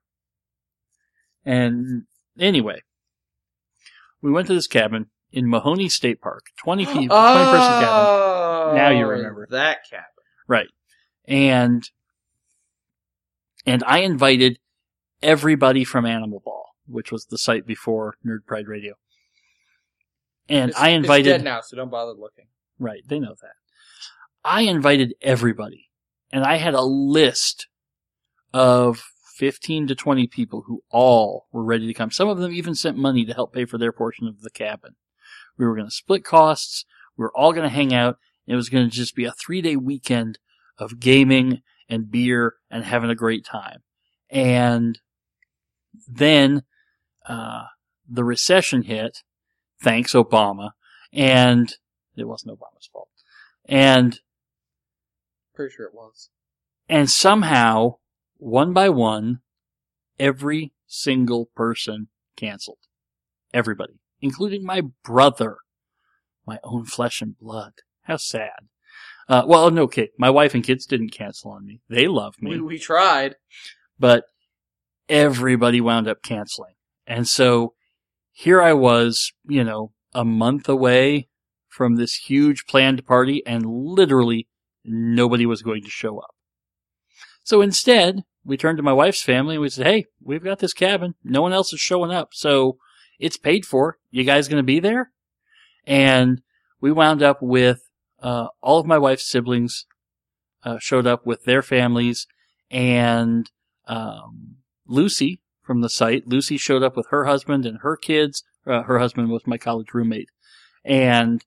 And anyway, we went to this cabin in Mahoney State Park. twenty people, oh, twenty person cabin. Now you remember. That cabin. Right. And, and I invited everybody from Animal Ball, which was the site before Nerd Pride Radio. And it's, I invited... It's dead now, so don't bother looking. Right, they know that. I invited everybody. And I had a list of fifteen to twenty people who all were ready to come. Some of them even sent money to help pay for their portion of the cabin. We were going to split costs. We were all going to hang out. It was going to just be a three-day weekend of gaming and beer and having a great time. And then uh, the recession hit, thanks Obama, and it wasn't Obama's fault. And pretty sure it was. And somehow, one by one, every single person canceled. Everybody, including my brother, my own flesh and blood. How sad. Uh, well, no, okay, my wife and kids didn't cancel on me. They love me. We, we tried. But everybody wound up canceling. And so here I was, you know, a month away from this huge planned party, and literally nobody was going to show up. So instead, we turned to my wife's family and we said, hey, we've got this cabin. No one else is showing up, so it's paid for. You guys going to be there? And we wound up with uh, all of my wife's siblings uh, showed up with their families, and um, Lucy from the site, Lucy showed up with her husband and her kids. Uh, her husband was my college roommate. And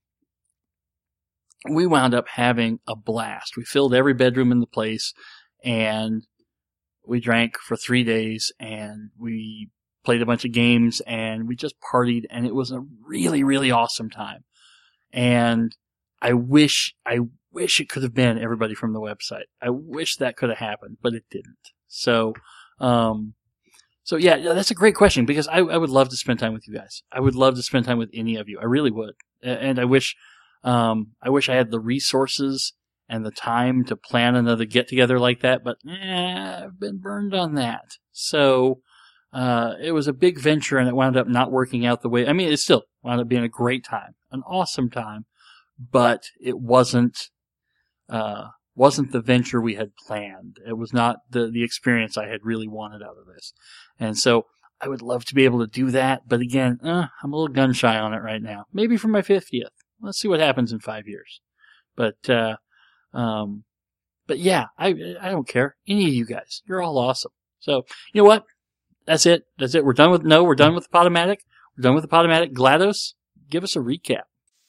we wound up having a blast. We filled every bedroom in the place, and we drank for three days, and we played a bunch of games, and we just partied, and it was a really, really awesome time. And I wish, I wish it could have been everybody from the website. I wish that could have happened, but it didn't. So, um, so yeah, that's a great question, because I, I would love to spend time with you guys. I would love to spend time with any of you. I really would. And I wish, um, I wish I had the resources and the time to plan another get together like that, but eh, I've been burned on that. So, uh, it was a big venture, and it wound up not working out the way, I mean, it still wound up being a great time, an awesome time, but it wasn't, uh, wasn't the venture we had planned. It was not the, the experience I had really wanted out of this. And so I would love to be able to do that, but again, uh, I'm a little gun shy on it right now. Maybe for my fiftieth. Let's see what happens in five years. But, uh, um, but yeah, I, I don't care. Any of you guys, you're all awesome. So, you know what? That's it. That's it. We're done with, no, we're done with the Podomatic. We're done with the Podomatic. GLaDOS, give us a recap.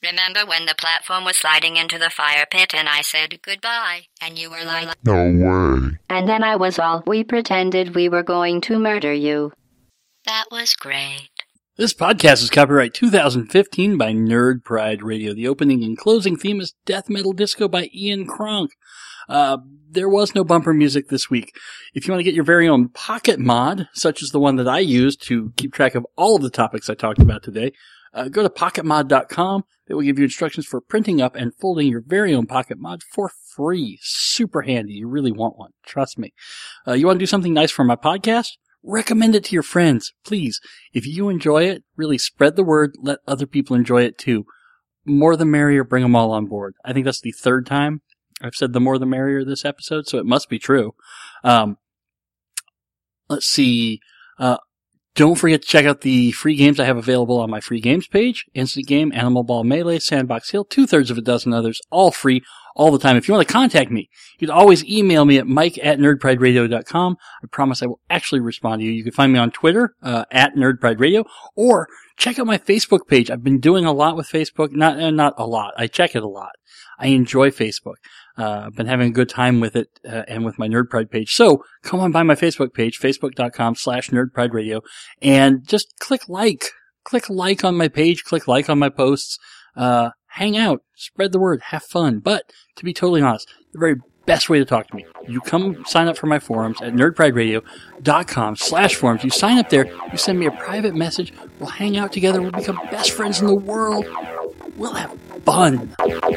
Remember when the platform was sliding into the fire pit and I said goodbye, and you were like, No way. and then I was all, we pretended we were going to murder you. That was great. This podcast is copyright two thousand fifteen by Nerd Pride Radio. The opening and closing theme is Death Metal Disco by Ian Kronk. Uh, there was no bumper music this week. If you want to get your very own pocket mod, such as the one that I use to keep track of all of the topics I talked about today, uh, go to pocket mod dot com. They will give you instructions for printing up and folding your very own pocket mod for free. Super handy. You really want one. Trust me. Uh, you want to do something nice for my podcast? Recommend it to your friends, please. If you enjoy it, really spread the word. Let other people enjoy it too. More the merrier. Bring them all on board. I think that's the third time I've said the more the merrier this episode, so it must be true. Um, let's see. Uh, don't forget to check out the free games I have available on my free games page. Instant Game, Animal Ball Melee, Sandbox Hill, two-thirds of a dozen others, all free, all the time. If you want to contact me, you can always email me at mike at nerd pride radio dot com. I promise I will actually respond to you. You can find me on Twitter, uh, at nerdprideradio, or check out my Facebook page. I've been doing a lot with Facebook. Not, uh, not a lot. I check it a lot. I enjoy Facebook. Uh, I've been having a good time with it, uh, and with my Nerd Pride page. So, come on by my Facebook page, facebook dot com slash nerd pride radio, and just click like. Click like on my page, click like on my posts, uh, hang out, spread the word, have fun. But, to be totally honest, the very best way to talk to me, you come sign up for my forums at nerd pride radio dot com slash forums. You sign up there, you send me a private message, we'll hang out together, we'll become best friends in the world. We'll have fun.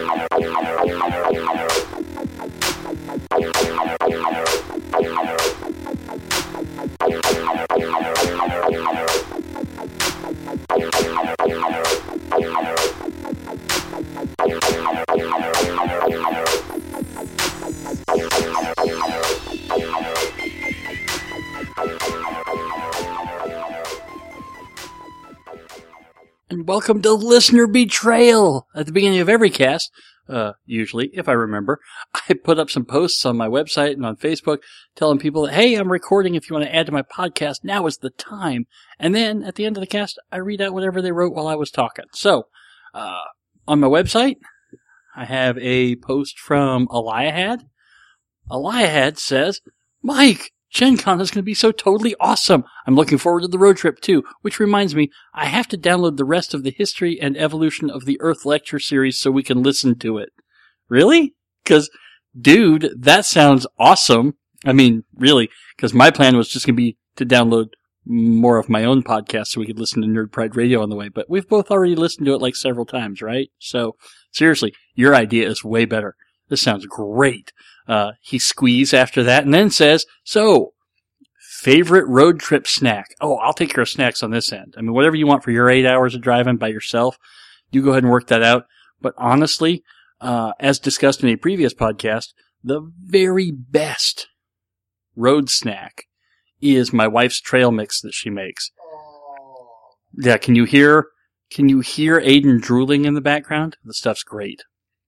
And welcome to Listener Betrayal. At the beginning of every cast, uh, usually, if I remember, I put up some posts on my website and on Facebook telling people that, hey, I'm recording. If you want to add to my podcast, now is the time. And then at the end of the cast, I read out whatever they wrote while I was talking. So, uh, on my website, I have a post from Eliahad. Eliahad says, Mike, Gen Con is going to be so totally awesome. I'm looking forward to the road trip too, which reminds me, I have to download the rest of the history and evolution of the Earth lecture series so we can listen to it. Really? Because, dude, that sounds awesome. I mean, really, because my plan was just going to be to download more of my own podcast so we could listen to Nerd Pride Radio on the way, but we've both already listened to it like several times, right? So, seriously, your idea is way better. This sounds great. Uh, he squeezes after that and then says, so, favorite road trip snack. Oh, I'll take care of snacks on this end. I mean, whatever you want for your eight hours of driving by yourself, you go ahead and work that out. But honestly, uh, as discussed in a previous podcast, the very best road snack is my wife's trail mix that she makes. Yeah, can you hear, can you hear Aiden drooling in the background? The stuff's great.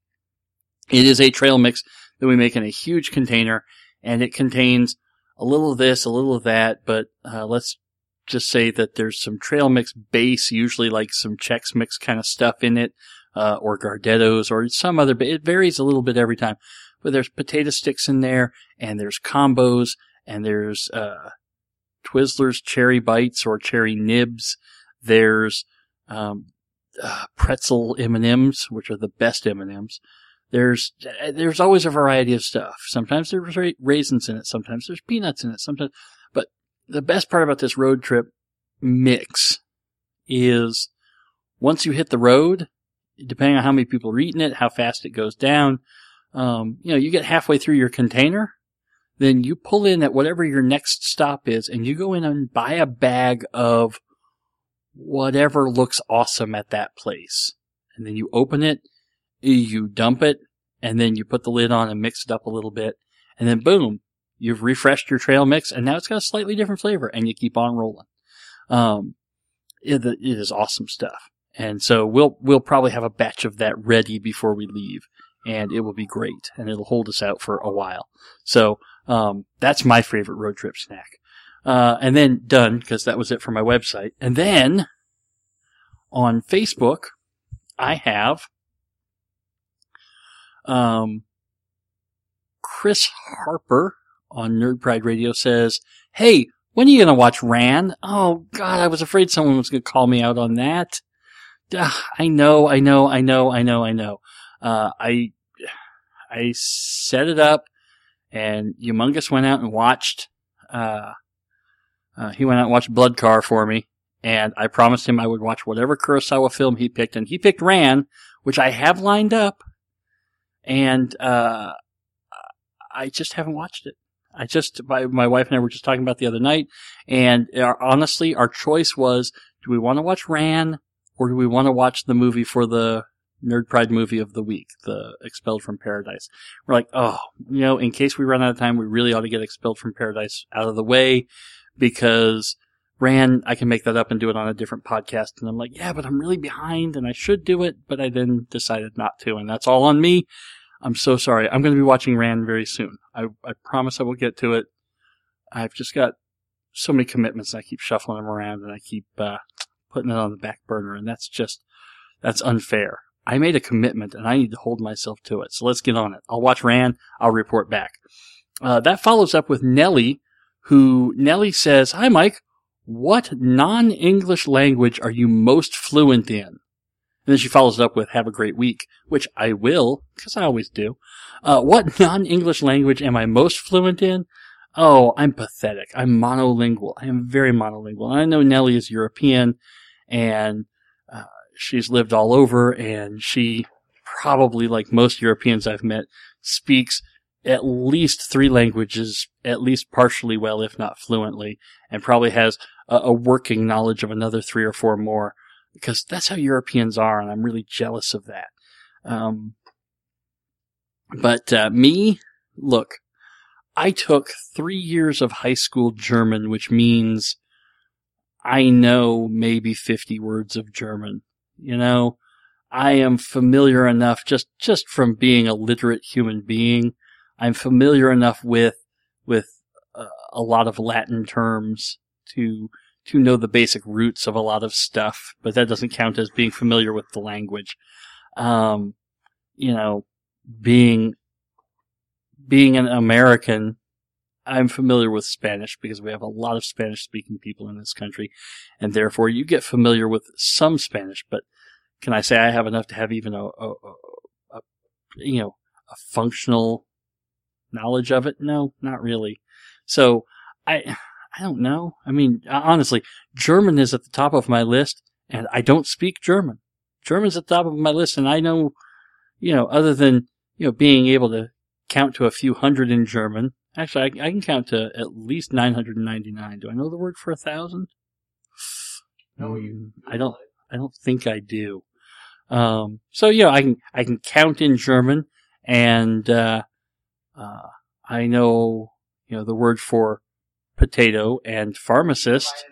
It is a trail mix that we make in a huge container, and it contains a little of this, a little of that, but uh, let's just say that there's some trail mix base, usually like some Chex Mix kind of stuff in it, uh, or Gardettos, or some other, but it varies a little bit every time. But there's potato sticks in there, and there's combos, and there's uh, Twizzlers Cherry Bites or Cherry Nibs. There's um, uh, pretzel M and M's, which are the best M and M's. There's there's always a variety of stuff. Sometimes there's ra- raisins in it. Sometimes there's peanuts in it. Sometimes, but the best part about this road trip mix is once you hit the road, depending on how many people are eating it, how fast it goes down, um, you know, you get halfway through your container, then you pull in at whatever your next stop is, and you go in and buy a bag of whatever looks awesome at that place, and then you open it. You dump it, and then you put the lid on and mix it up a little bit, and then boom, you've refreshed your trail mix, and now it's got a slightly different flavor, and you keep on rolling. Um, it, it is awesome stuff, and so we'll we'll probably have a batch of that ready before we leave, and it will be great, and it'll hold us out for a while. So um, that's my favorite road trip snack. Uh, and then done, because that was it for my website, and then on Facebook, I have Um, Chris Harper on Nerd Pride Radio says, "Hey, when are you going to watch Ran?" Oh, God, I was afraid someone was going to call me out on that. Ugh, I know, I know, I know, I know, I know. Uh, I, I set it up, and Humongous went out and watched, uh, uh, he went out and watched Blood Car for me, and I promised him I would watch whatever Kurosawa film he picked, and he picked Ran, which I have lined up, and, uh, I just haven't watched it. I just, my, my wife and I were just talking about it the other night, and our, honestly, our choice was, do we want to watch Ran, or do we want to watch the movie for the Nerd Pride movie of the week, the Expelled from Paradise? We're like, oh, you know, in case we run out of time, we really ought to get Expelled from Paradise out of the way, because Ran, I can make that up and do it on a different podcast. And I'm like, yeah, but I'm really behind, and I should do it, but I then decided not to, and that's all on me. I'm so sorry. I'm going to be watching Ran very soon. I, I promise I will get to it. I've just got so many commitments, and I keep shuffling them around, and I keep uh, putting it on the back burner, and that's just, that's unfair. I made a commitment, and I need to hold myself to it. So let's get on it. I'll watch Ran. I'll report back. Uh, that follows up with Nellie, who, Nellie says, "Hi, Mike. What non-English language are you most fluent in?" And then she follows it up with, "Have a great week," which I will, because I always do. Uh, what non-English language am I most fluent in? Oh, I'm pathetic. I'm monolingual. I am very monolingual. And I know Nellie is European, and uh, she's lived all over, and she probably, like most Europeans I've met, speaks at least three languages, at least partially well, if not fluently, and probably has a, a working knowledge of another three or four more. Because that's how Europeans are, and I'm really jealous of that. Um, but uh, me, look, I took three years of high school German, which means I know maybe fifty words of German. You know, I am familiar enough, just, just from being a literate human being, I'm familiar enough with with uh, a lot of Latin terms to to know the basic roots of a lot of stuff, but that doesn't count as being familiar with the language. Um, you know, being, being an American, I'm familiar with Spanish because we have a lot of Spanish speaking people in this country, and therefore you get familiar with some Spanish, but can I say I have enough to have even a, a, a, a you know, a functional knowledge of it? No, not really. So I, I don't know. I mean, honestly, German is at the top of my list, and I don't speak German. German's at the top of my list, and I know, you know, other than, you know, being able to count to a few hundred in German, actually, I, I can count to at least nine hundred ninety-nine. Do I know the word for a thousand? No, you. I don't. I don't think I do. Um, so yeah, I can I can count in German, and uh, uh, I know, you know, the word for potato and pharmacist.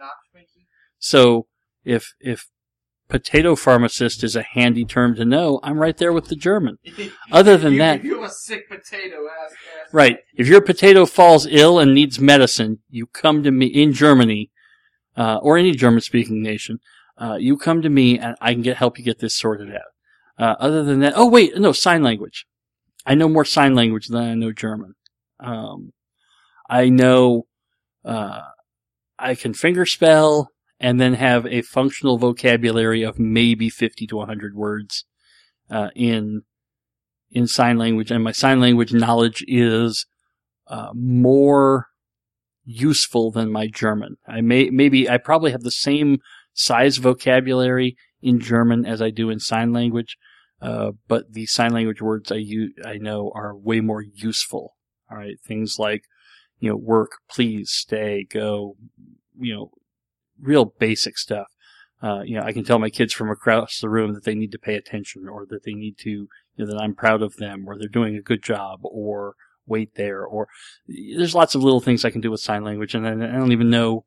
So if if potato pharmacist is a handy term to know, I'm right there with the German. Other than you, that, you have a sick potato ass. ass right? If your potato falls ill and needs medicine, you come to me in Germany, uh, or any German-speaking nation. Uh, you come to me, and I can get help you get this sorted out. Uh, other than that, oh wait, no, sign language. I know more sign language than I know German. Um, I know. Uh, I can fingerspell and then have a functional vocabulary of maybe fifty to one hundred words, uh, in, in sign language. And my sign language knowledge is, uh, more useful than my German. I may, maybe, I probably have the same size vocabulary in German as I do in sign language, uh, but the sign language words I use, I know are way more useful. All right. Things like, you know, work, please, stay, go, you know, real basic stuff. Uh, you know, I can tell my kids from across the room that they need to pay attention, or that they need to, you know, that I'm proud of them, or they're doing a good job, or wait there, or there's lots of little things I can do with sign language, and I, I don't even know.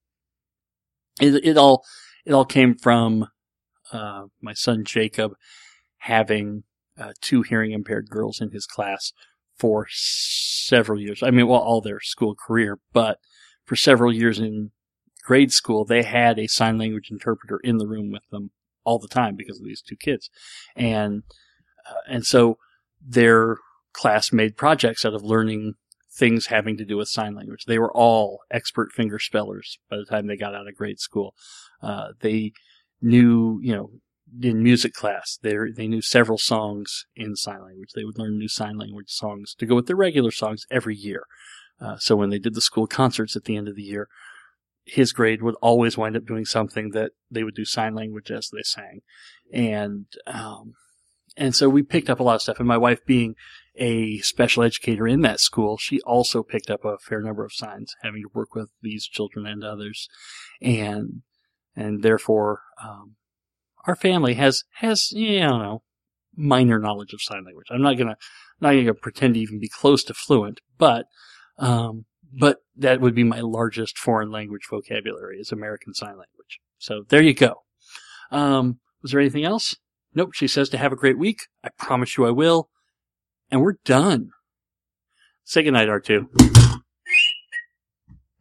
It, it all, it all came from, uh, my son Jacob having, uh, two hearing impaired girls in his class for several years. I mean, well, all their school career, but for several years in grade school, they had a sign language interpreter in the room with them all the time because of these two kids. And, uh, and so their class made projects out of learning things having to do with sign language. They were all expert finger spellers by the time they got out of grade school. Uh, they knew, you know, in music class, they they knew several songs in sign language. They would learn new sign language songs to go with their regular songs every year. Uh, so when they did the school concerts at the end of the year, his grade would always wind up doing something that they would do sign language as they sang. And, um, and so we picked up a lot of stuff. And my wife, being a special educator in that school, she also picked up a fair number of signs, having to work with these children and others. And, and therefore, um, our family has, has, you know, minor knowledge of sign language. I'm not gonna, not gonna pretend to even be close to fluent, but, um, but that would be my largest foreign language vocabulary is American Sign Language. So there you go. Um, was there anything else? Nope. She says to have a great week. I promise you I will. And we're done. Say goodnight, R two.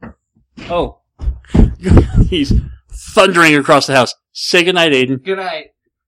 Oh. He's thundering across the house. Say goodnight, Aiden. Good night.